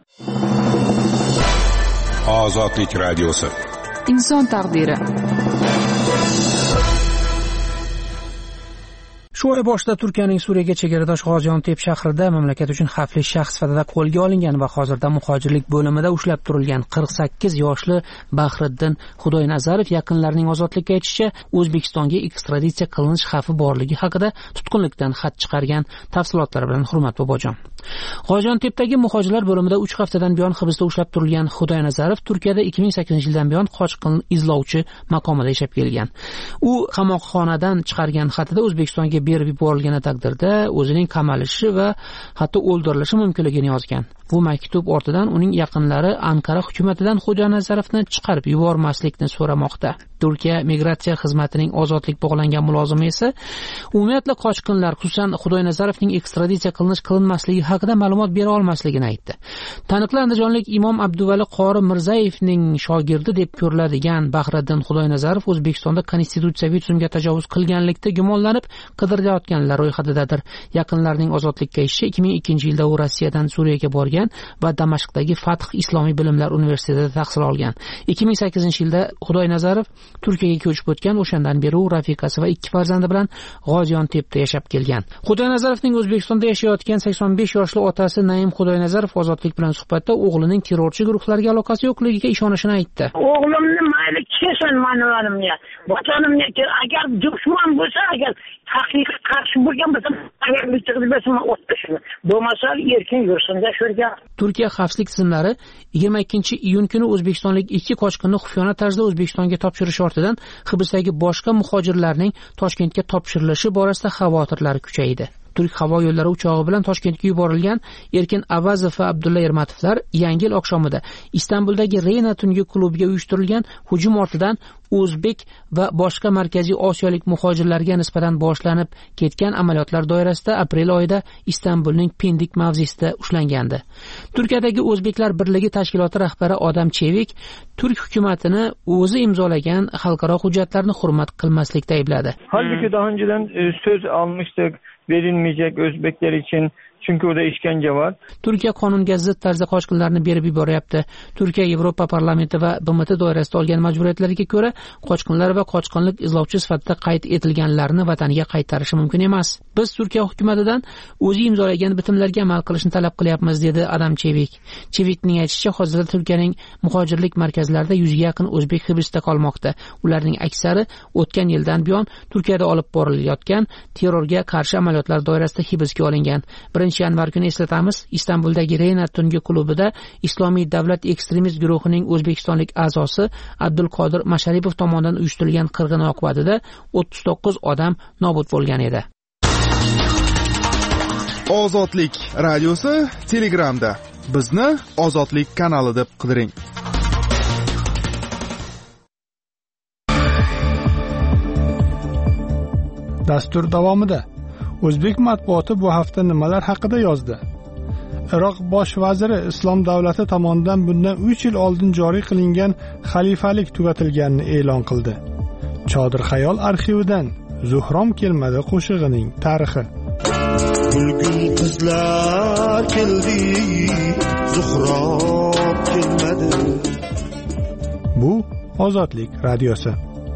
Ozodlik radiosi. Inson taqdiri. Shu oy boshida Turkiyaning Suriyaga chegaradosh G'oziantep shahrida mamlakat uchun xavfli shaxs sifatida qo'lga olingan va hozirda muhojirlik bo'limida ushlab turilgan qirq sakkiz yoshli Bahriddin Xudoynazarov yaqinlarining ozodlikka aytishicha, O'zbekistonga ekstraditsiya qilinish xavfi borligi haqida tutqunlikdan xat chiqargan. Tafsilotlar bilan Hurmat Bobojon. G'oziantepdagi muhojirlar bo'limida uch haftadan buyon hibsda ushlab turilgan Xudoynazarov Turkiyada ikki ming sakkizinchi yildan buyon qochqin izlovchi maqomida yashab kelgan. U qamoqxonadan chiqargan xatida O'zbekistonga berib yuborilgani taqdirda o'zining qamalishi va hatto o'ldirilishi mumkinligini yozgan. Bu maktub ortidan uning yaqinlari Ankara hukumatidan Xudoynazarovni chiqarib yubormaslikni so'ramoqda. Turkiya migratsiya xizmatining ozodlik bog'langan mulozimi esa umumiyatla qochqinlar, xususan Xudoynazarovning ekstraditsiya qilinish qilinmasligi haqida ma'lumot bera olmasligini aytdi. Taniqli andijonlik Imom Abduvali Qori Mirzayevning shogirdi deb ko'riladigan Bahriddin Xudoynazarov O'zbekistonda konstitutsiyaviy tuzumga tajovuz qilganlikda gumonlanib qidirilayotganlar ro'yxatidadir. Yaqinlarining ozodlikka erishishi ikki ming ikkinchi yilda u Rossiyadan Suriyaga borgan va Damashqdagi Fath Islomiy bilimlar universitetida tahsil olgan. ikki ming sakkizinchi yilda Xudoynazarov Turkiyaga ko'chib o'tgan, o'shandan beri u rafiqasi va ikki farzandi bilan G'oziantepda yashab kelgan. Xudoynazarovning O'zbekistonda yashayotgan sakson besh yoshli otasi Naim Xudoynazarov ozodlik bilan suhbatda o'g'lining terrorchi guruhlarga aloqasi yo'qligiga ishonishini aytdi. O'g'limni mayli kelsin manavanimga, vatanimga agar dushman bo'lsa, agar haqiqiy qarshi bo'lgan bo'lsa, agar bitirib bersin, o'tishni. Bo'lmasa erkin yursin-da shurga. Turkiya xavfsizlik tizimlari yigirma ikkinchi iyun kuni o'zbekistonlik ikki qochqinni xufiyona tarzda O'zbekistonga topshirish ortidan hibsdagi boshqa muhojirlarning Toshkentga topshirilishi borasida xavotirlari kuchaydi. Turk havo yo'llari uchog'i bilan Toshkentga yuborilgan Erkin Avazov va Abdulla Ermatovlar Yangi yil oqshomida Istanbuldagi Reyna tungi klubiga uyushtirilgan hujum ortidan o'zbek va boshqa markaziy osiyolik muhojirlarga nisbatan boshlanib ketgan amaliyotlar doirasida aprel oyida Istanbulning Pendik mavzesida ushlangandi. Turkiyadagi O'zbeklar birligi tashkiloti rahbari Odam Chevik Turk hukumatini o'zi imzolagan xalqaro hujjatlarni hurmat qilmaslikda aybladi. Halbuki daha önceden söz almıştık verilmeyecek Özbekler için. Çünkü orada işkence var. Turkiya qonunga zid tarzda qochqinlarni berib yuboryapti. Turkiya Yevropa parlamenti va B M T doirasida olgan majburiyatlariga ko'ra qochqinlar va qochqinlik izlovchi sifatida qayd etilganlarni vataniga qaytarishi mumkin emas. Biz Turkiya hukumatidan o'zi imzolagan bitimlarga amal qilishni talab qilyapmiz, dedi Adam Chevik. Chevikning aytishicha, hozirda Turkiyaning muhojirlik markazlarida yuzga yaqin o'zbek hibsda qolmoqda. Ularning aksari o'tgan yildan buyon Turkiyada olib borilayotgan terrorga qarshi amaliyotlar doirasida hibsga olingan. birinchi yanvar kuni eslatamiz, Istanbuldagi Reyna tungi klubida Islomiy davlat ekstremist guruhining o'zbekistonlik a'zosi Abdulqodir Masharipov tomonidan uyushtirilgan qirg'in oqibatida o'ttiz to'qqiz odam nobud bo'lgan edi. Ozodlik radiosi Telegramda. Bizni Ozodlik kanali deb qidiring. Dastur davomida O'zbek matbuoti bu hafta nimalar haqida yozdi? Iroq bosh vaziri Islom davlati tomonidan bundan uch yil oldin joriy qilingan xalifalik tugatilganini e'lon qildi. Chodir xayol arxividan Zuhrom kelmadi qo'shig'ining tarixi. Bulgul qizlar keldi, Zuhrom kelmadi. Bu Ozodlik radiosi.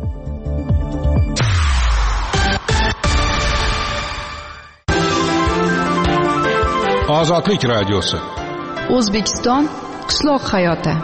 Ozodlik radiosi. O'zbekiston qishloq hayoti.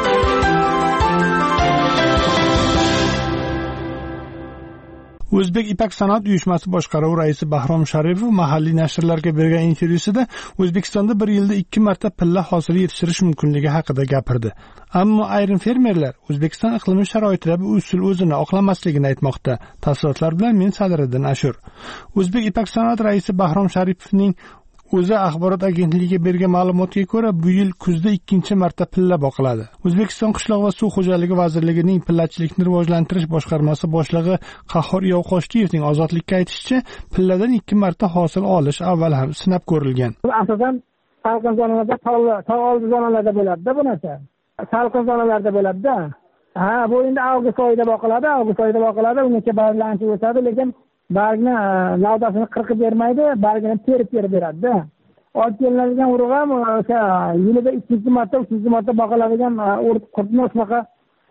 O'zbek Ipak sanoat uyushmasi boshqaruvi raisi Bahrom Sharipov mahalliy nashrlarga bergan intervyusida O'zbekistonda bir yilda ikki marta pilla hosili yetishtirish mumkinligi haqida gapirdi. Ammo ayrim fermerlar O'zbekiston iqlimi sharoitida bu usul o'zini oqlamasligini aytmoqda. Tafsilotlar bilan men Sadriddin Ashur. O'zbek Ipak sanoat raisi Bahrom Sharipovning o'zi axborot agentligiga bergan ma'lumotga ko'ra, bu yil kuzda ikkinchi marta pilla boqiladi. O'zbekiston qishloq va suv xo'jaligi vazirligining pillachilikni rivojlantirish boshqarmasi boshlig'i Qahhor Yovqoshdiyevning Ozodlikka aytishicha, pilladan ikki marta hosil olish avval ham sinab ko'rilgan. Asosan salqin zonalarda, tog' oldi zonalarda bo'ladi-da bu narsa. Salqin zonalarda bo'ladi-da. Ha, bu endi avgust oyida boqiladi, avgust oyida boqiladi, ungacha barglar ancha o'sadi, lekin bargni lavdasini qirqib bermaydi, bargini terib-terib beradi-da. Olib kelinadigan urug' ham o'sha yilida ikkinchi marta, uchinchi marta boqiladigan qurtni shunaqa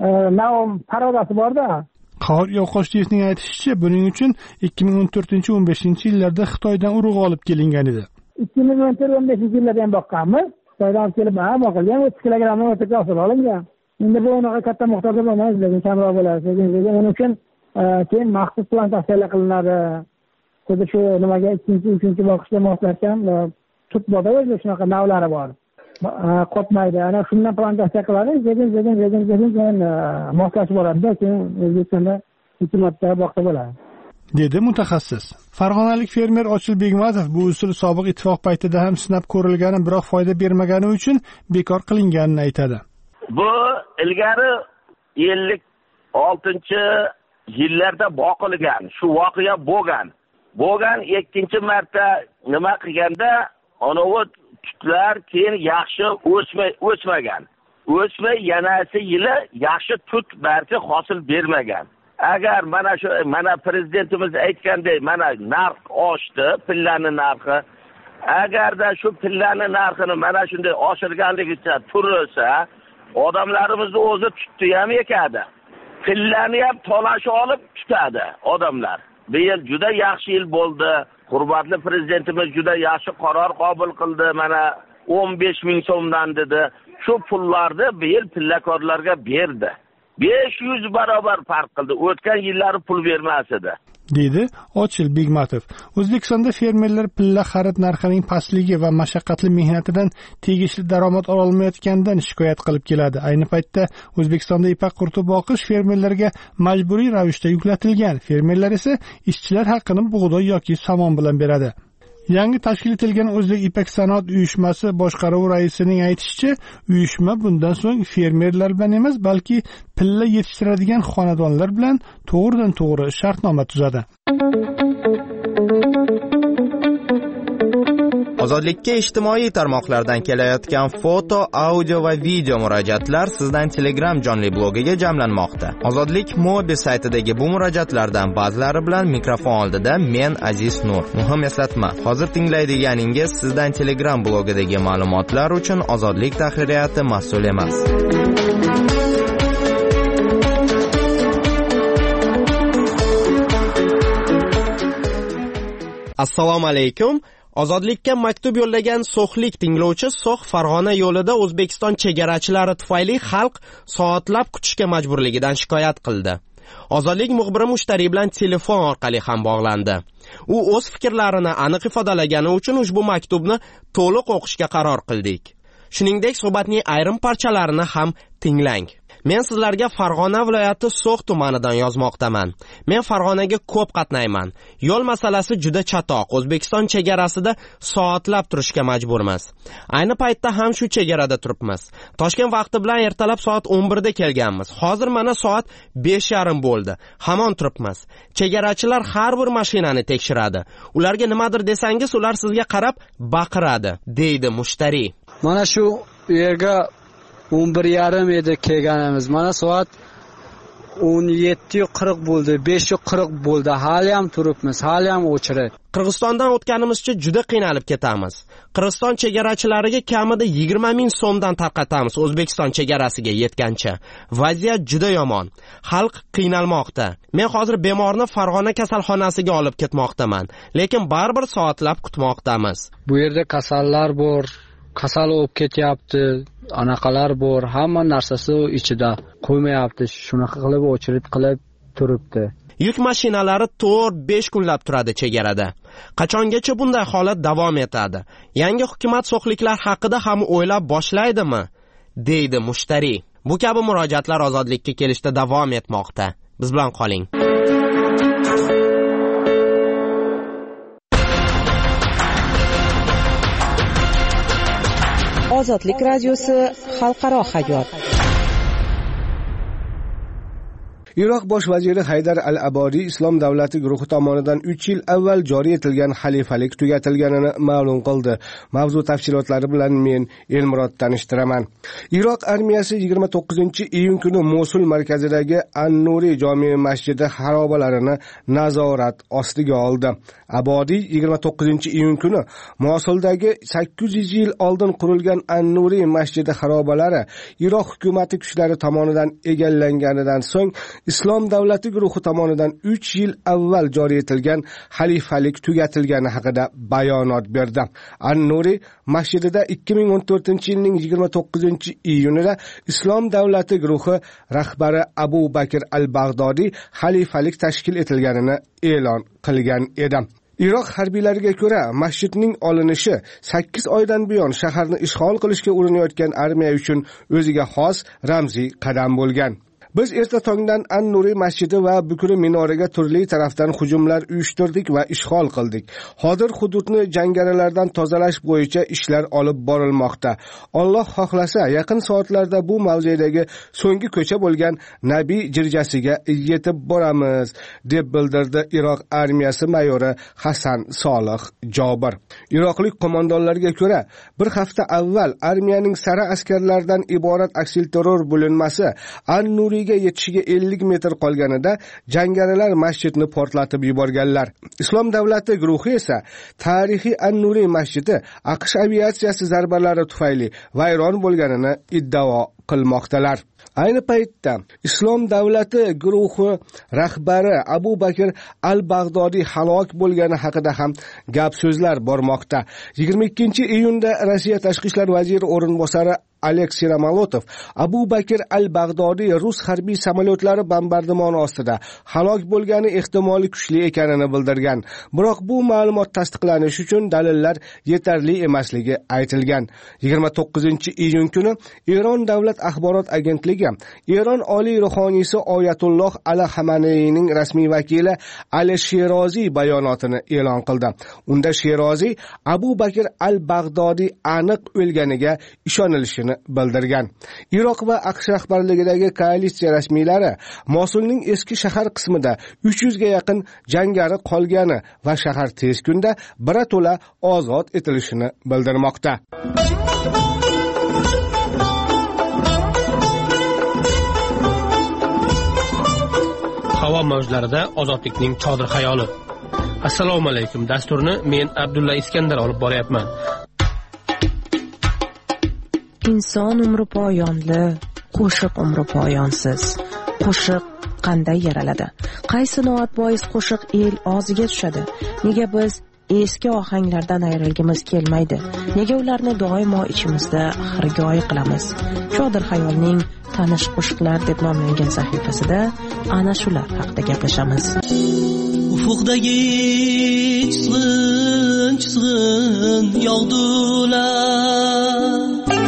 nav parodasi bor-da. Qahhor Yovqoshdiyevning aytishicha, buning uchun ikki ming o'n to'rtinchi o'n beshinchi yillarda Xitoydan urug' olib kelingan edi. ikki ming o'n to'rt o'n beshinchi yillarda ham boqqanmiz. Xitoydan olib kelib, ha, boqilgan, o'ttiz kilogrammdan o'rtacha hosil olingan. Endi bu unaqa katta miqdorda bo'lmaydi, lekin kamroq bo'ladi. Buning uchun keyin maxsus plantatsiyalar qilinadi. Xuddi shu nimaga ikkinchi, uchinchi boqishga moslashgan tut boda o'zi shunaqa navlari bor. Qotmaydi. Ana shundan plantatsiya qiladi, sekin sekin sekin sekin keyin moslashib boradi-da, keyin O'zbekistonda ikki marta boqsa bo'ladi. Dedi mutaxassis. Farg'onalik fermer Ochil Begmatov bu usul sobiq ittifoq paytida ham sinab ko'rilgani, biroq foyda bermagani uchun bekor qilinganini aytadi. Bu ilgari ellik oltinchi yillarda boqilgan, shu voqea bo'lgan. Bo'lgan ikkinchi marta nima qilganda, anovi tutlar keyin yaxshi o'smay o'smagan. O'smay yanasi yili yaxshi tut barcha hosil bermagan. Agar mana shu mana prezidentimiz aytgandek, mana narx oshdi, pillani narxi. Agarda shu pillani narxini mana shunday oshirganligicha turilsa, odamlarimizni o'zi tutdi ham ekadi. Pillani ham tolashi olib tutadi odamlar. Bu yil juda yaxshi yil bo'ldi. Hurmatli prezidentimiz juda yaxshi qaror qabul qildi. Mana o'n besh ming so'mdan dedi. Shu pullarni bu yil pillakorlarga berdi. besh yuz barobar farq qildi. O'tgan yillari pul bermas edi. Dedi Ochil Begmatov. O'zbekistonda fermerlar pilla xarid narxining pastligi va mashaqqatli mehnatidan tegishli daromad ola olmayotganidan shikoyat qilib keladi. Ayni paytda O'zbekistonda ipak qurti boqish fermerlarga majburiy ravishda yuklatilgan. Fermerlar esa ishchilar haqqini bug'doy yoki somon bilan beradi. Yangi tashkil etilgan O'zbek Ipak sanoat uyushmasi boshqaruvi raisining aytishicha, uyushma bundan so'ng fermerlar bilan emas, balki pilla yetishtiradigan xonadonlar bilan to'g'ridan-to'g'ri shartnoma tuzadi. Ozodlikka ijtimoiy tarmoqlardan kelayotgan foto, audio va video murojaatlar sizdan Telegram jonli blogiga jamlanmoqda. Ozodlik Mobi saytidagi bu murojaatlardan ba'zilari bilan mikrofon oldida men Aziz Nur. Muhim eslatma, hozir tinglaydiganingiz sizdan Telegram blogidagi ma'lumotlar uchun Ozodlik tahririyati mas'ul emas. Assalomu alaykum. Ozodlikka maktub yo'llagan so'xlik tinglovchi So'x Farg'ona yo'lida O'zbekiston chegarachilari tufayli xalq soatlab kutishga majburligidan shikoyat qildi. Ozodlik muxbiri mushtariy bilan telefon orqali ham bog'landi. U o'z fikrlarini aniq ifodalagani uchun ushbu maktubni to'liq o'qishga qaror qildik. Shuningdek, suhbatning ayrim parchalarini ham tinglang. Men sizlarga Farg'ona viloyati So'x tumanidan yozmoqdaman. Men Farg'onaga ko'p qatnayman. Yo'l masalasi juda chatoq. O'zbekiston chegarasida soatlab turishga majburmiz. Ayni paytda ham shu chegarada turibmiz. Toshkent vaqti bilan ertalab soat o'n birda kelganmiz. Hozir mana soat besh yarim bo'ldi. Hamon turibmiz. Chegarachilar har bir mashinani tekshiradi. Ularga nimadir desangiz, ular sizga qarab baqiradi, deydi mushtari. Mana shu yerga o'n bir yarim edi kelganimiz. Mana soat o'n yetti qirq bo'ldi, besh qirq bo'ldi. Hali ham turibmiz, hali ham o'chirib. Qirg'izistondan o'tganimizcha juda qiynalib ketamiz. Qirg'iziston chegarachilariga kamida yigirma ming so'mdan tarqatamiz O'zbekiston chegarasiga yetgancha. Vaziyat juda yomon. Xalq qiynalmoqda. Men hozir bemorni Farg'ona kasalxonasiga olib ketmoqdaman, lekin baribir soatlab kutmoqdamiz. Bu yerda kasallar bor, kasal olib ketyapti. Anaqalar bor, hamma narsasi ichida qo'ymayapti. Shunaqa qilib o'chirit qilib turibdi. Yuk mashinalari to'rt besh kunlab turadi chegarada. Qachongacha bunday holat davom etadi? Yangi hukumat so'xliklar haqida ham o'ylab boshlaydimi? deydi mushtari. Bu kabi murojaatlar ozodlikka kelishda davom etmoqda. Biz bilan qoling. Ozodlik radiosi xalqaro hayot. Iroq bosh vaziri Haydar al-Abadi Islom davlati guruhi tomonidan uch yil avval joriy etilgan xalifalik tugatilganini ma'lum qildi. Mavzu tafsilotlari bilan men Elmurod tanishtiraman. Iroq armiyasi yigirma to'qqizinchi iyun kuni Mosul markazidagi An-Nuri jome masjidi xarobalarini nazorat ostiga oldi. Abadi yigirma to'qqizinchi iyun kuni Mosuldagi sakkiz yuz yil oldin qurilgan An-Nuri masjidi xarobalari Iroq hukumati kuchlari tomonidan egallanganidan so'ng Islom davlati guruhi tomonidan uch yil avval joriy etilgan xalifalik tugatilgani haqida bayonot berdi. An-Nuri masjidida ikki ming o'n to'rtinchi yilning yigirma to'qqizinchi iyunida Islom davlati guruhi rahbari Abu Bakr al-Bag'dodiy xalifalik tashkil etilganini e'lon qilgan edi. Iroq harbiylariga ko'ra, masjidning olinishi sakkiz oydan buyon shaharni ishg'ol qilishga urinayotgan armiya uchun o'ziga xos ramziy qadam bo'lgan. Biz erta tongdan An-Nuri masjidi va Bukri minoraga turli tarafdan hujumlar uyushtirdik va ishg'ol qildik. Hozir hududni jangarilardan tozalash bo'yicha ishlar olib borilmoqda. Alloh xohlasa, yaqin soatlarda bu mavzedagi so'nggi ko'cha bo'lgan Nabiy jirjasiga yetib boramiz, deb bildirdi Iroq armiyasi mayori Hasan Solih Jobir. Iroqlik qo'mondonlarga ko'ra, bir hafta avval armiyaning sara askarlardan iborat aksilterror bo'linmasi An-Nuri yetishiga ellik metr qolganida jangarilar masjidni portlatib yuborganlar. Islom davlati guruhi esa tarixiy An-Nuri masjidi AQSh aviatsiyasi zarbalari tufayli vayron bo'lganini iddao qilmoqdalar. Ayni paytda Islom davlati guruhi rahbari Abu Bakr al-Bag'dodiy halok bo'lgani haqida ham gap so'zlar bormoqda. yigirma ikkinchi iyunda Rossiya tashqi ishlar vaziri o'rinbosari Aleksey Ramolotov Abu Bakr al-Bag'dodiy rus harbiy samolyotlari bombardimoni ostida halok bo'lgani ehtimoli kuchli ekanini bildirgan. Biroq bu ma'lumot tasdiqlanishi uchun dalillar yetarli emasligi aytilgan. yigirma to'qqizinchi iyun kuni Eron davlat axborot agentligi Eron oliy ruhoniysi Oyatulloh Ali Xameneining rasmiy vakili Ali Sheroziy bayonotini e'lon qildi. Unda Sheroziy Abu Bakr al-Bag'dodiy aniq o'lganiga ishonilishini bildirgan. Iroq va AQSh rahbarligidagi koalitsiya rasmiylari Mosulning eski shahar qismida uch yuz ga yaqin jangari qolgani va shahar tez kunda birato'la ozod etilishini bildirmoqda. Havo mavjlarida ozodlikning chodir xayoli. Assalomu alaykum. Dasturni men Abdulla Iskandar olib boryapman. Inson umri poyonli, qo'shiq umri poyonsiz. Qo'shiq qanday yaraladi? Qaysi noat bois qo'shiq el og'ziga tushadi? Nega biz eski ohanglardan ayrilgimiz kelmaydi. Nega ularni doimo ichimizda xirgoyi qilamiz? Chodir xayolning tanish qo'shiqlar deb nomlangan sahifasida ana shular haqida gaplashamiz. Ufukdagi chizg'in chizg'in yog'dular,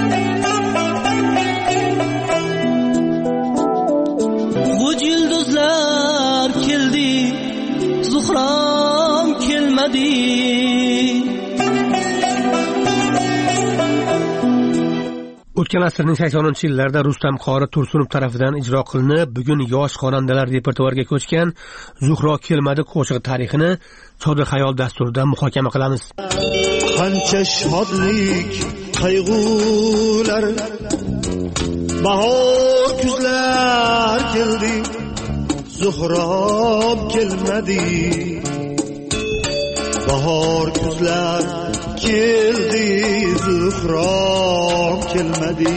g'uj yulduzlar keldi, Zuhrom kelmadi. O'tgan asrning saksoninchi yillarida Rustam Qori Tursunov tomonidan ijro qilinib, bugun yosh xonandalar repertuariga ko'chgan Zuhro kelmadi qo'shig'i tarixini Chodir xayol dasturida muhokama qilamiz. Qancha shodlik, qayg'ular, bahor kuzlar keldi, Zuhrom kelmadi. Bahor kuzlar keldi, Zuhrom kelmadi.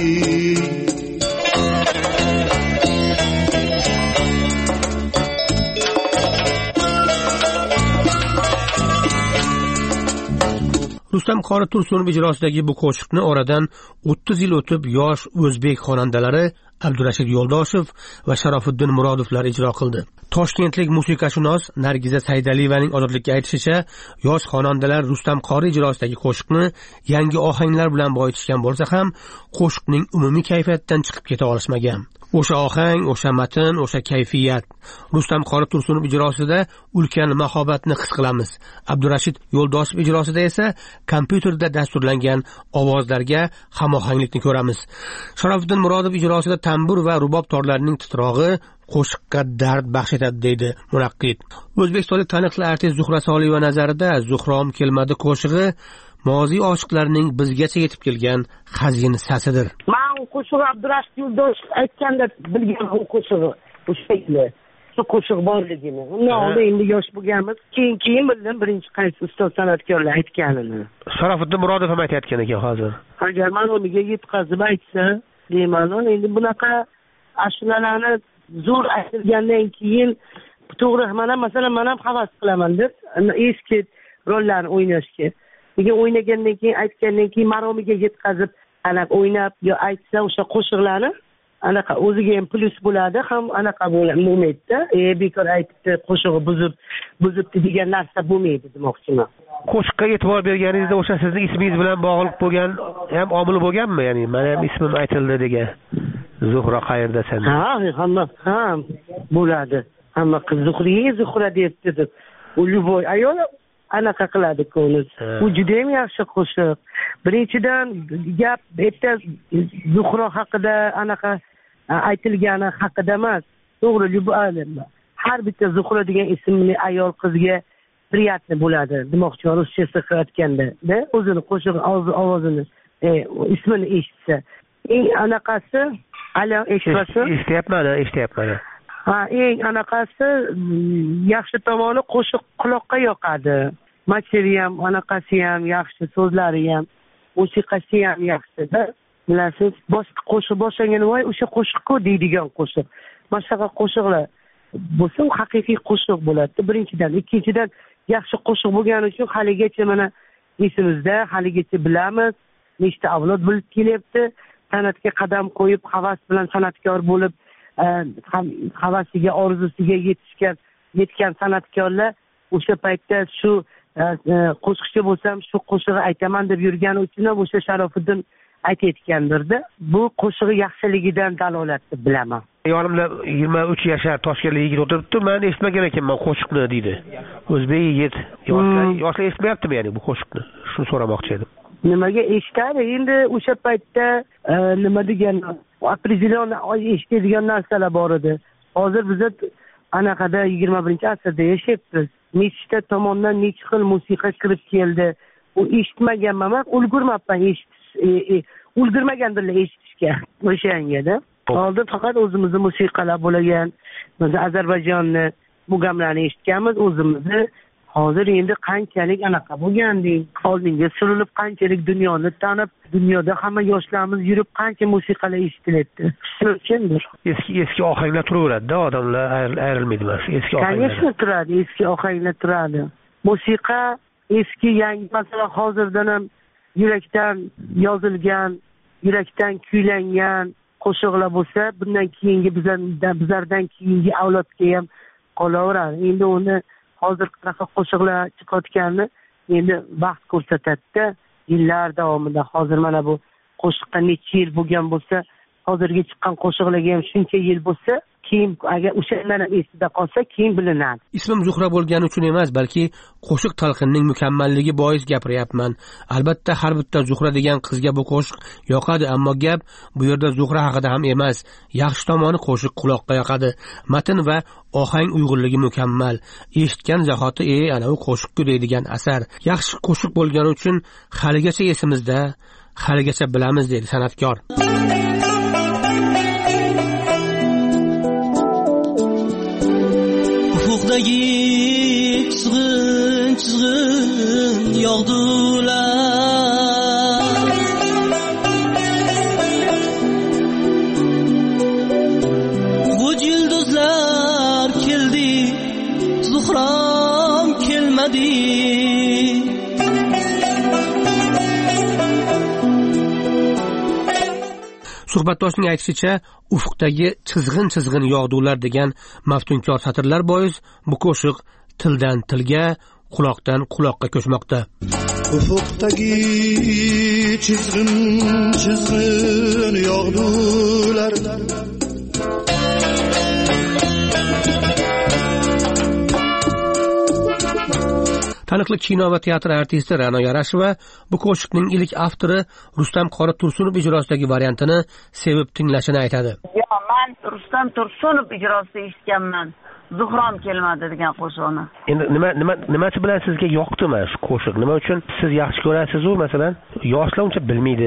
Rustam Qori Tursunov ijrosidagi bu qo'shiqni oradan o'ttiz yil o'tib yosh o'zbek xonandalari Abdurashid Yo'ldoshev va Sharofiddin Murodovlar ijro qildi. Toshkentlik musiqashunos Nargiza Saydaliyevaning ozodlikka aytishicha, yosh xonandalar Rustam Qori ijrosidagi qo'shiqni yangi ohanglar bilan boyitishgan bo'lsa ham, qo'shiqning umumiy kayfiyatdan chiqib keta olishmagan. O'sha ohang, o'sha matn, o'sha kayfiyat. Rustam Qori Tursunov ijrosida ulkan mahobatni his qilamiz. Abdurashid Yo'ldoshev ijrosida esa kompyuterda dasturlangan ovozlarga hamohanglikni ko'ramiz. Sharofiddin Murodov ijrosida tambur va rubob torlarining titrog'i qo'shiqqa dard baxsh etadi deydi munaqqid. O'zbekistonlik taniqli artist Zuhra Soliyeva nazarida Zuhrom kelmadi qo'shig'i moziy oshiqlarning bizgacha yetib kelgan xazinasidir. Men u qo'shig'i Abdurashid Yo'ldoshev aytganda bilgan u qo'shig'i o'sha shu qo'shiq borligini. Undan oldin endi yosh bo'lganmiz. Keyin keyin bildim birinchi qaysi ustoz san'atkorlar aytganini. Sharofiddin Murodov ham aytayotgan ekan hozir. Agar men ularga yetkazib aytsa, deyman, endi bunaqa ashulalarni zo'r aytilgandan keyin to'g'ri, mana masalan men ham havas qilaman deb eski rollarni o'ynashga. Lekin o'ynagandan keyin, aytgandan keyin maromiga yetkazib, anaqa o'ynab yo aytsa o'sha qo'shiqlarni anaqa o'ziga ham plus bo'ladi, ham anaqa bo'lmaydi-da. E bekor aytibdi, qo'shig'i buzib, buzibdi degan narsa bo'lmaydi demoqchiman. Qo'shiqqa e'tibor berganingizda o'sha sizning ismingiz bilan bog'liq bo'lgan ham omil bo'lganmi? Ya'ni men ham ismim aytildi degan. Zuhra qayerdasan? Ha, hamma ham bo'ladi. Hamma qiz Zuhra, Zuhra debdi deb. U Luboy ayol anaqa qiladi ko'ngil. Bu juda ham yaxshi qo'shiq. Birinchidan gap bitta Zuhra haqida anaqa aytilgani haqida emas. To'g'ri, har bitta Zuhra degan ismli ayol qizga priyatni bo'ladi. Demoqchiman ruschasi qilayotganda, da o'zini qo'shiq ovozini, ismini eshitsa. Eng anaqasi, ala eshitmasin. Eshityapman, eshityapman. Ha, eng anaqasi yaxshi tomoni qo'shiq quloqqa yoqadi. Material ham, anaqasi ham yaxshi, so'zlari ham, musiqasi ham yaxshi-da. Bilasiz, boshqa qo'shiq boshlagan voy o'sha qo'shiq-ku deydigan qo'shiq. Boshqa qo'shiqlar bo'lsa, haqiqiy qo'shiq bo'ladi. Birinchidan, ikkinchidan yaxshi qo'shiq bo'lgani uchun haligacha mana esimizda, haligacha bilamiz, nechta avlod bo'lib kelyapti. San'atga qadam qo'yib, havas bilan san'atkor bo'lib, havasiga, orzusiga yetishgan, yetgan san'atkorlar o'sha paytda shu qo'shiqchi bo'lsam, shu qo'shig'i aytaman deb yurgani uchun ham o'sha Sharofiddin aytayotgandirda. Bu qo'shig'i yaxshiligidan dalolat deb bilaman. Yonimda yigirma uch yashar toshkentlik yigit o'tiribdi, men eshitmagan ekanman qo'shiqni deydi. O'zbek yigit. Yoshlar, yoshlar eshitmayaptimi ya'ni bu qo'shiqni? Shuni so'ramoqchi edim. Nimaga eshitadi? Endi o'sha paytda nima degan, определённо eshitadigan narsalar bor edi. Hozir biz anaqada yigirma birinchi asrda yashayapmiz. Nechta tomondan nech xil musiqa kirib keldi. U eshitmaganman, men ulgurmabman eshitish, ulgurmagandirlar eshitishga o'shangada. Oldin faqat o'zimizning musiqalar bo'lagan, biz Ozarbayjonni mugamlarni eshitganmiz o'zimizni. Hozir endi qanchalik anaqa bo'lganding, oldinga surilib qanchalik dunyoni tanib, dunyoda hamma yoshlarimiz yurib qancha musiqalar eshitilyapti. Shuningdir. Eski eski ohanglar turaveradi-da, odamlar ayrilmaydi emas. Eski ohanglar. Конечно turadi, eski ohanglar turadi. Musiqa eski yangi masalan hozirdan ham yurakdan yozilgan, yurakdan kuylangan qo'shiqlar bo'lsa, bundan keyingi bizlardan bizlardan keyingi avlodga ham qolaveradi. Endi uni hozir qanaqa qo'shiqlar chiqayotganini endi vaqt ko'rsatadi-da. Yillar davomida hozir mana bu qo'shiqqa necha yil bo'lgan bo'lsa, hozirgi chiqqan qo'shiqlarga ham shuncha yil bo'lsa, keyin agar o'shandan ham esida qolsa, keyin bilinadi. Ismim Zuhra bo'lgani uchun emas, balki qo'shiq talqinining mukammalligi bois gapiryapman. Albatta har bitta Zuhra degan qizga bu qo'shiq yoqadi, ammo gap bu yerda Zuhra haqida ham emas. Yaxshi tomoni qo'shiq quloqqa yoqadi. Matn va ohang uyg'unligi mukammal. Eshitgan zahoti "Ey, ana u qo'shiq-ku" deydigan asar. Yaxshi qo'shiq bo'lgani uchun haligacha esimizda, haligacha bilamiz dedi san'atkor. Ufukdagi chizg'in chizg'in yog'dular, g'uj yulduzlar keldi, Zuhrom kelmadi. Suhbatdoshning aytishicha, ufqdagi chizg'in chizg'in yog'dular degan maftunkor satrlar bois bu qo'shiq tildan tilga, quloqdan quloqqa ko'chmoqda. Ufqdagi chizg'in chizg'in yog'dular, taniqli kino va teatr artisti Ra'no Yarasheva bu qo'shiqning ilk avtori Rustam Qori Tursunov ijrosidagi variantini sevib tinglashini aytadi. Yo, men Rustam Tursunov ijrosida eshitganman. Zuhrom kelmadi degan qo'shiqni. Endi nima nima nimasi bilan sizga yoqdimi shu qo'shiq? Nima uchun siz yaxshi ko'rasiz-u, masalan, yoshlar uncha bilmaydi.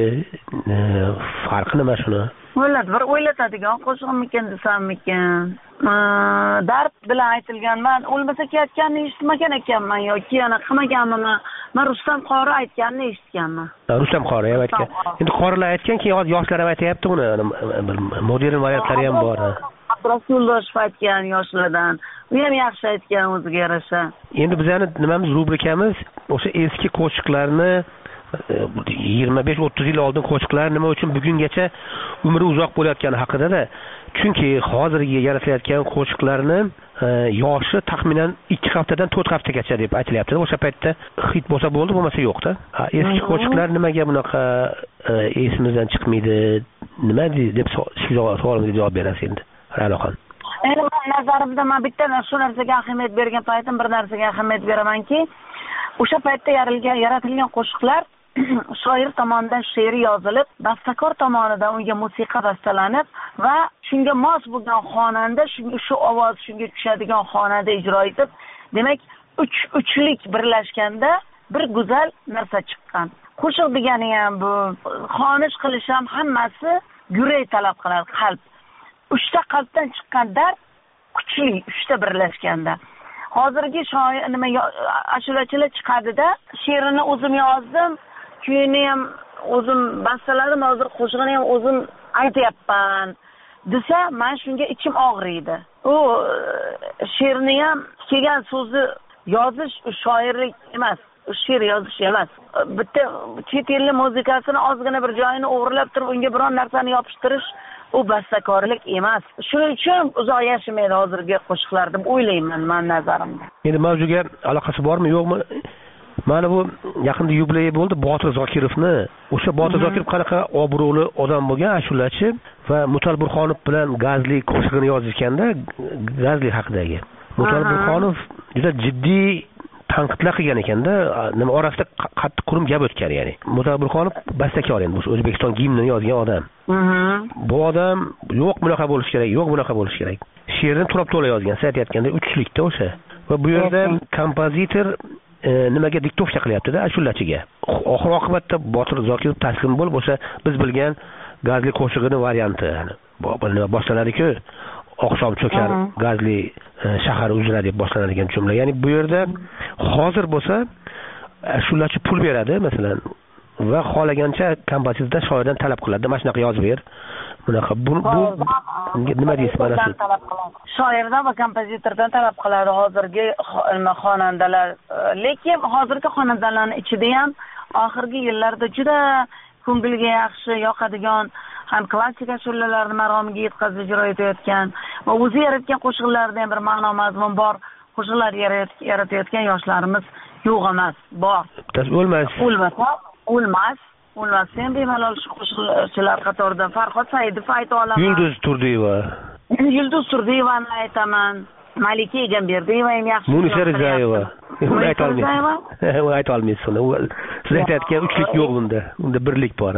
Farqi nima shuni? O'ylab, bir o'ylatadigan qo'shig'imikin desammikin. Dard bilan aytilgan. Men o'lmasa ketganini eshitmagan ekanman yoki yana qilmaganman. Men Rustam Qori aytganini eshitganman. Rustam Qori aytgan. Endi qorilar aytgan, keyin yoshlar ham aytayapti buni. Modern variantlari ham bor. Rasululloh aytgan yoshlardan. U ham yaxshi aytgan o'ziga yarasha. Endi bizning nimamiz rubrikamiz o'sha eski qo'shiqlarni yigirma besh o'ttiz yil oldin qo'shiqlar nima uchun bugungacha umri uzoq bo'layotgani haqida-da. Chunki hozirgi yaratilayotgan qo'shiqlarni yoshi taxminan ikki haftadan to'rt haftaga deb aytilyapti. O'sha paytda hit bo'lsa bo'ldi, bo'lmasa yo'qda. Eski qo'shiqlar nimaga bunaqa esimizdan chiqmaydi? Nima deb savolimga javob berasiz endi, Ra'noxon? Endi men nazarimda men bitta shu narsaga ahamiyat bergan paytim bir narsaga ahamiyat beramanki, o'sha paytda yarilgan, yaratilgan qo'shiqlar shoir tomonidan she'ri yozilib, bastakor tomonidan unga musiqa bastalanib va shunga mos bo'lgan xonanda, shunga shu ovoz shunga tushadigan xonanda ijro etib, demak, uch uchlik birlashganda bir go'zal narsa chiqqan. Qo'shiq degani ham bu, xonish qilish ham hammasi yurak talab qiladi, qalb. Uchta qalbdan chiqqan dard kuchli, uchta birlashganda. Hozirgi shoir nima ashulachilar chiqadida, she'rini o'zim yozdim, kuyini ham o'zim bastaladim, hozir qo'shig'ini ham o'zim aytyapman desa, men shunga ichim og'riydi. U she'rni ham kelgan so'zni yozish shoirlik emas, she'r yozish emas. Bitta chet el muzikasini ozgina bir joyini o'g'irlab turib, unga biron narsani yopishtirish u bastakorlik emas. Shuning uchun uzoq yashamaydi hozirgi qo'shiqlar deb o'ylayman men nazarimda. Endi mavzuga aloqasi bormi, yo'qmi? Mana bu yaqinda yubiley bo'ldi Botir Zokirovni. O'sha Botir Zokirov qanaqa obro'li odam bo'lgan, ashulachi va Mutal Burxonov bilan Gazli qo'shig'ini yozishganda, Gazli haqidagi. Mutal Burxonov juda jiddiy tanqidlar qilgan ekanda, nima orasida qattiq qurum gap o'tgan, ya'ni. Mutal Burxonov bastakor endi, o'sha O'zbekiston gimnini yozgan odam. Bu odam yo'q bunaqa bo'lish kerak, yo'q bunaqa bo'lish kerak. She'rni turib to'la yozgan, siz aytayotganda uchlikda o'sha. Va bu yerda kompozitor nimaga diktovka qilyapti-da ashulachiga. Oxir oqibatda Botir Zokirov taslim bo'lib, o'sha biz bilgan Gazli qo'shig'ini varianti, ya'ni nima boshlanadi-ku, oqshom cho'kar Gazli shahar uzra deb boshlanadigan jumla. Ya'ni bu yerda hozir bo'lsa ashulachi pul beradi, masalan, va xohlagancha kompozitordan, shoirdan talab qiladi, mana shunaqa yozib ber, bunaqa bu bu nima deysiz mana shu shoirdan va kompozitordan talab qiladi hozirgi xonandalar, lekin hozirgi xonandalarning ichida ham oxirgi yillarda juda ko'ngilga yaxshi yoqadigan ham klassik ashulalarni maromiga yetkazib ijro etayotgan va o'zi yaratgan qo'shiqlarda ham bir ma'no mazmun bor qo'shiqlar yaratayotgan yoshlarimiz yo'q emas, bor. O'lmas. O'lmasa, o'lmas. O'lmas. Sen bemalol shu qo'shiqchilar qatoridan Farhod Saidov ayta olaman. Yulduz Turdiyeva. Yulduz Turdiyevani aytaman. Malika Egamberdiyeva ham yaxshi. Munisa Rizayeva. Uni ayta olmaysiz. Uni ayta olmaysiz. Siz aytayotgan uchlik yo'q bunda. Unda birlik bor.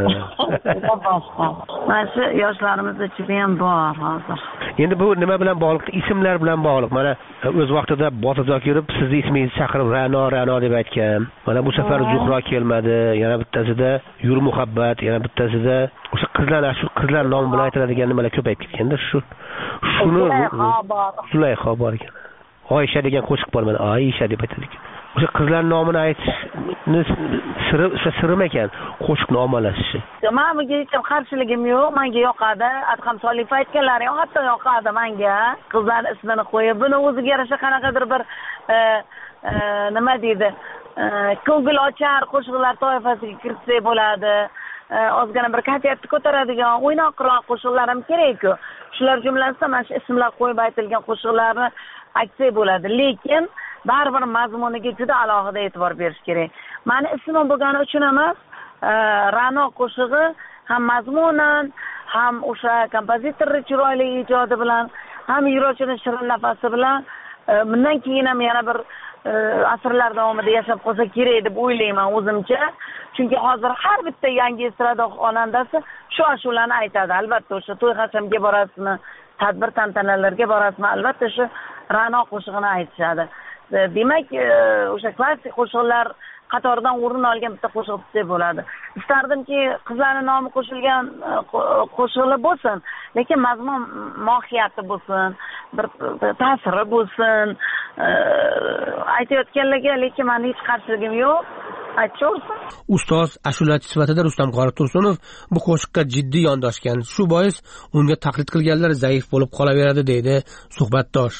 Mana shu yoshlarimiz ichida ham bor hozir. Endi bu nima bilan bog'liq? Ismlar bilan bog'liq. Mana o'z vaqtida Botir Zokirov sizni ismingizni chaqirib Ra'no, Ra'no deb aytgan. Mana bu safar Zuhro kelmadi. Yana bittasida Yur muhabbat, yana bittasida o'sha qizlar, shu qizlar nomi bilan aytiladigan nimalar ko'payib ketganda shu shuni Zulayho bor ekan. Oysha degan qo'shiq bor, mana Oysha deb aytadi ekan. O'sha qizlar nomini aytishni siri sirim ekan, qo'shiqni ommalashishi. Men bunga hech ham qarshiligim yo'q, menga yoqadi. Adham Soliyev aytganlari ham hatto yoqadi menga. Qizlar ismini qo'yib, buni o'ziga yarasha qanaqadir bir nima deydi, ko'ngil ochar qo'shiqlar toifasiga kiritsak bo'ladi. Ozgina bir kayfiyatni ko'taradigan, o'ynoqroq qo'shiqlar ham kerak-ku. Shular jumlasida mana shu ismlar qo'yib aytilgan qo'shiqlarni aytsak bo'ladi, lekin baribir mazmuniga juda alohida e'tibor berish kerak. Mani ismim bo'lgani uchun emas, Ra'no qo'shig'i ham mazmunan, ham o'sha kompozitorning chiroyli ijodi bilan, ham ijrochining shirin nafasi bilan bundan keyin ham yana bir asrlar davomida yashab qolsa kerak deb o'ylayman o'zimcha. Chunki hozir har bitta yangi estrada xonandasi shu ashulani aytadi. Albatta o'sha to'y hashamga borasizmi, tadbir tantanalarga borasizmi, albatta shu Ra'no qo'shig'ini aytishadi. Demak, o'sha klassik qo'shiqlar qatoridan o'rin olgan bitta qo'shiq deb bo'ladi. Istardimki, qizlarning nomi qo'shilgan qo'shiqlar bo'lsin, lekin mazmun mohiyati bo'lsin, bir ta'siri bo'lsin. Aytayotganlarga lekin men hech qarshiligim yo'q. Aytishsin. Ustoz ashulachi sifatida Rustam Qori Tursunov bu qo'shiqqa jiddiy yondoshgan. Shu bois unga taqlid qilganlar zaif bo'lib qolaveradi deydi suhbatdosh.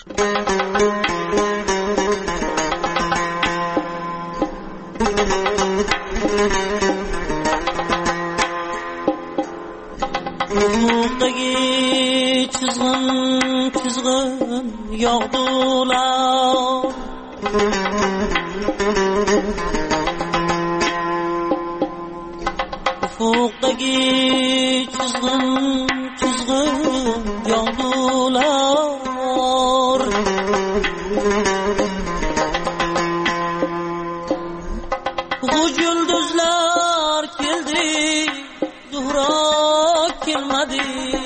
Ufukdagi chizg'in chizg'in yog'dular Ufukdagi chizg'in chizg'in yog'dular G'uj yulduzlar keldi Zuhro kelmadi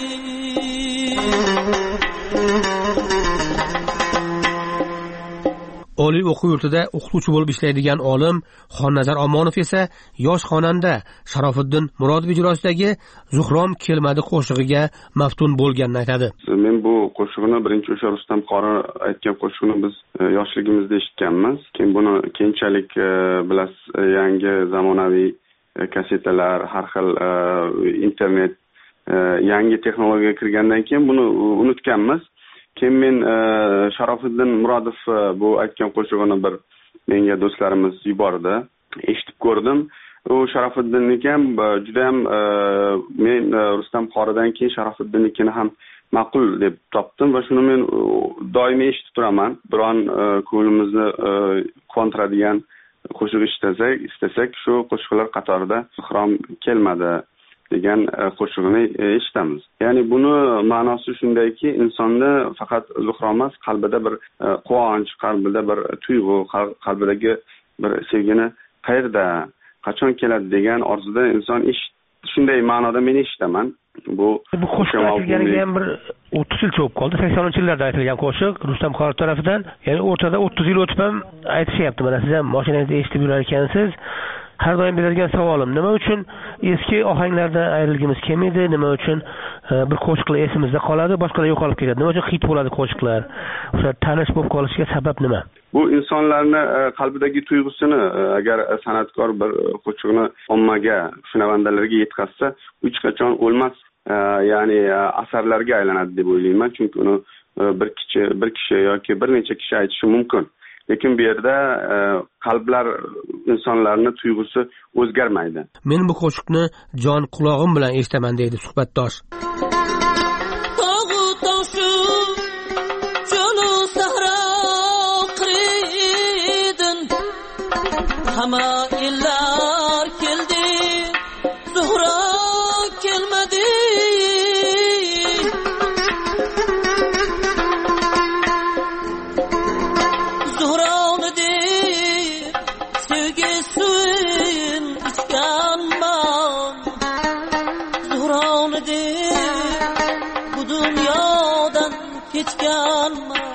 Oliy o'quv yurtida o'qituvchi bo'lib ishlaydigan olim Xonnazar Omonov esa yosh xonanda Sharofiddin Murodov ijrosidagi Zuhrom kelmadi qo'shig'iga maftun bo'lganini aytadi. Men bu qo'shiqni birinchi o'sha Rustam Qori aytgan qo'shiqni biz yoshligimizda eshitganmiz. Keyin buni keyinchalik bilasiz, yangi zamonaviy kasetalar, har xil internet, yangi texnologiyaga kirgandan keyin buni unutganmiz. Keyin men Sharofiddin Murodov bu aytgan qo'shig'ini bir menga do'stlarimiz yubordi. Eshitib ko'rdim. U Sharofiddinning ham juda ham men Rustam Qoridan keyin Sharofiddinnikini ham ma'qul deb topdim va shuni men doimiy eshitib turaman. Biron ko'nglimizni quvontiradigan qo'shiq eshitsak, istasak shu qo'shiqlar qatorida Zuhrom kelmadi degan qo'shiqni eshitamiz. Ya'ni buni ma'nosi shundayki, insonda faqat Zuhro emas, qalbida bir quvonch, qalbida bir tuyg'u, qalbidagi bir sevgini qayerda, qachon keladi degan orzuda inson shunday ma'noda men eshitaman. Bu bu qo'shiq aytilganiga ham bir o'ttiz yil bo'lib qoldi. saksoninchi yillarda aytilgan qo'shiq Rustam Qori tomonidan. Ya'ni o'rtada o'ttiz yil o'tib ham aytishyapti. Mana siz ham mashinangizda eshitib yurar ekansiz. Har doim beradigan savolim, nima uchun eski ohanglardan ayrilgimiz kelmaydi? Nima uchun bir qo'shiqlar esimizda qoladi, boshqalar yo'qolib ketadi? Nima uchun hit bo'ladi qo'shiqlar? O'sha tanish bo'lib qolishiga sabab nima? Bu insonlarni qalbidagi tuyg'usini agar san'atkor bir qo'shiqni ommaga, shunavandalarga yetkazsa, hech qachon o'lmas ya'ni asarlarga aylanadi deb o'ylayman, chunki uni bir kishi bir kishi yoki bir necha kishi aytishi mumkin. Lekin bu yerda qalblar, insonlarning tuyg'usi o'zgarmaydi. Men bu qo'shiqni jon quloqim bilan eshitaman deydi suhbatdosh. Hamma illar keldi, Zuhra kelmadi. Zuhrani deb sevgi suyun ichganman. Zuhrani deb bu dunyodan kechganman.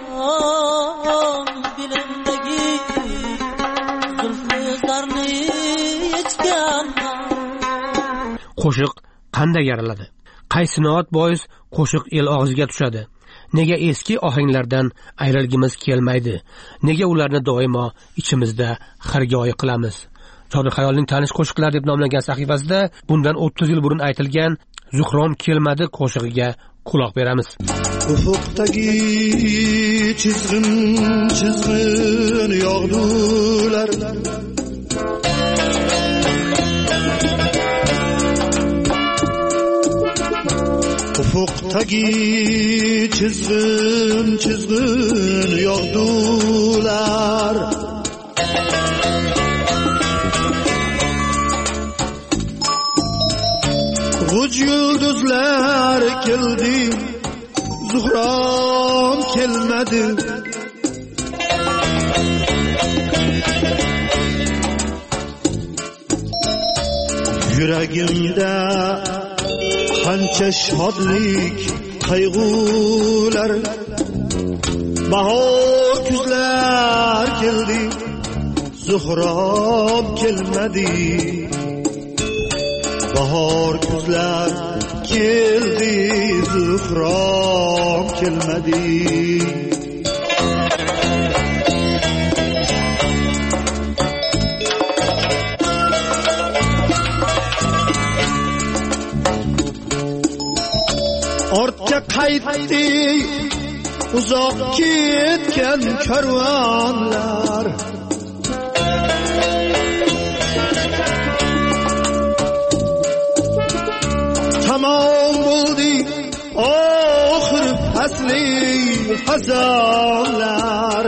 Dilimdagi qo'shiq qanday yaraladi? Qaysi noat bois qo'shiq el og'ziga tushadi? Nega eski ohanglardan ayrilgimiz kelmaydi? Nega ularni doimo ichimizda xirgoyi qilamiz? Jodir Xayolning tanish qo'shiqlar deb nomlangan sahifasida bundan o'ttiz yil burun aytilgan Zuhron kelmadi qo'shig'iga quloq beramiz. Ufukdagi chizg'in chizg'in yog'dular. Ufukdagi chizg'in chizg'in yog'dular. G'uj yulduzlar keldi, Zuhrom kelmadi. Yuragimda qancha shodlik, qayg'ular. Bahor kuzlar keldi, Zuhrom kelmadi. Bahor kuzlar keldi, Zuhrom kelmadi. Ortga qaytdi uzoq ketgan karvonlar. Tamom bo'ldi oxir fasli xazonlar.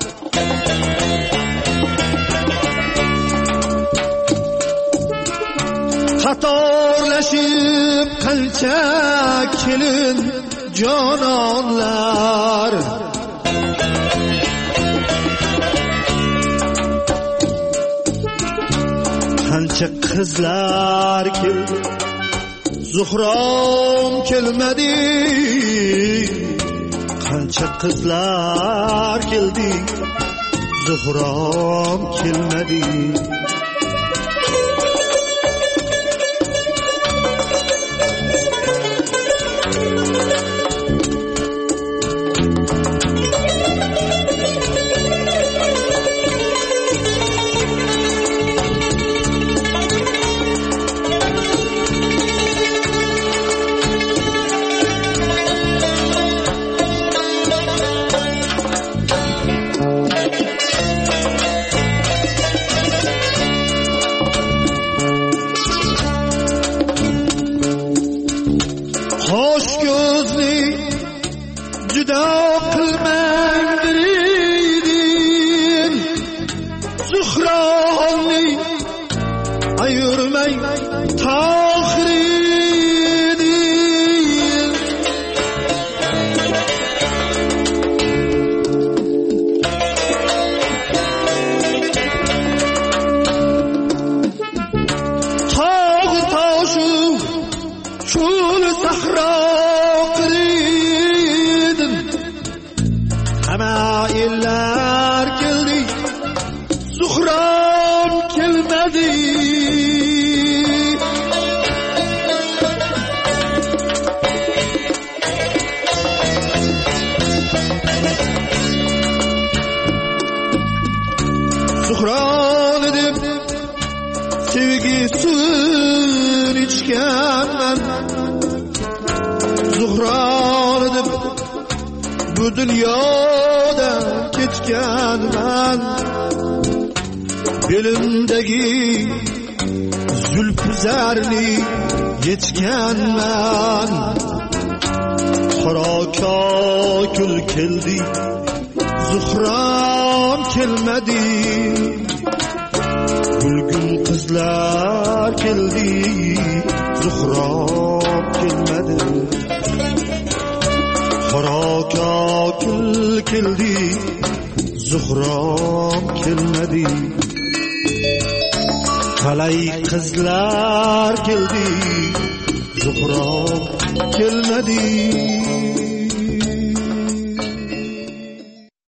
Qatorlashib qancha kelin jononlar. Qancha qizlar keldi, Zuhrom kelmadi. Qancha qizlar keldi, Zuhrom kelmadi. bu dunyodan ketganman belimdagi zulfi zarni yechganman qora kokul keldi zuhrom kelmadi gulgun qizlar keldi zuhrom kelmadi qora kokul keldi zuhrom kelmadi qalay qizlar keldi zuhrom kelmadi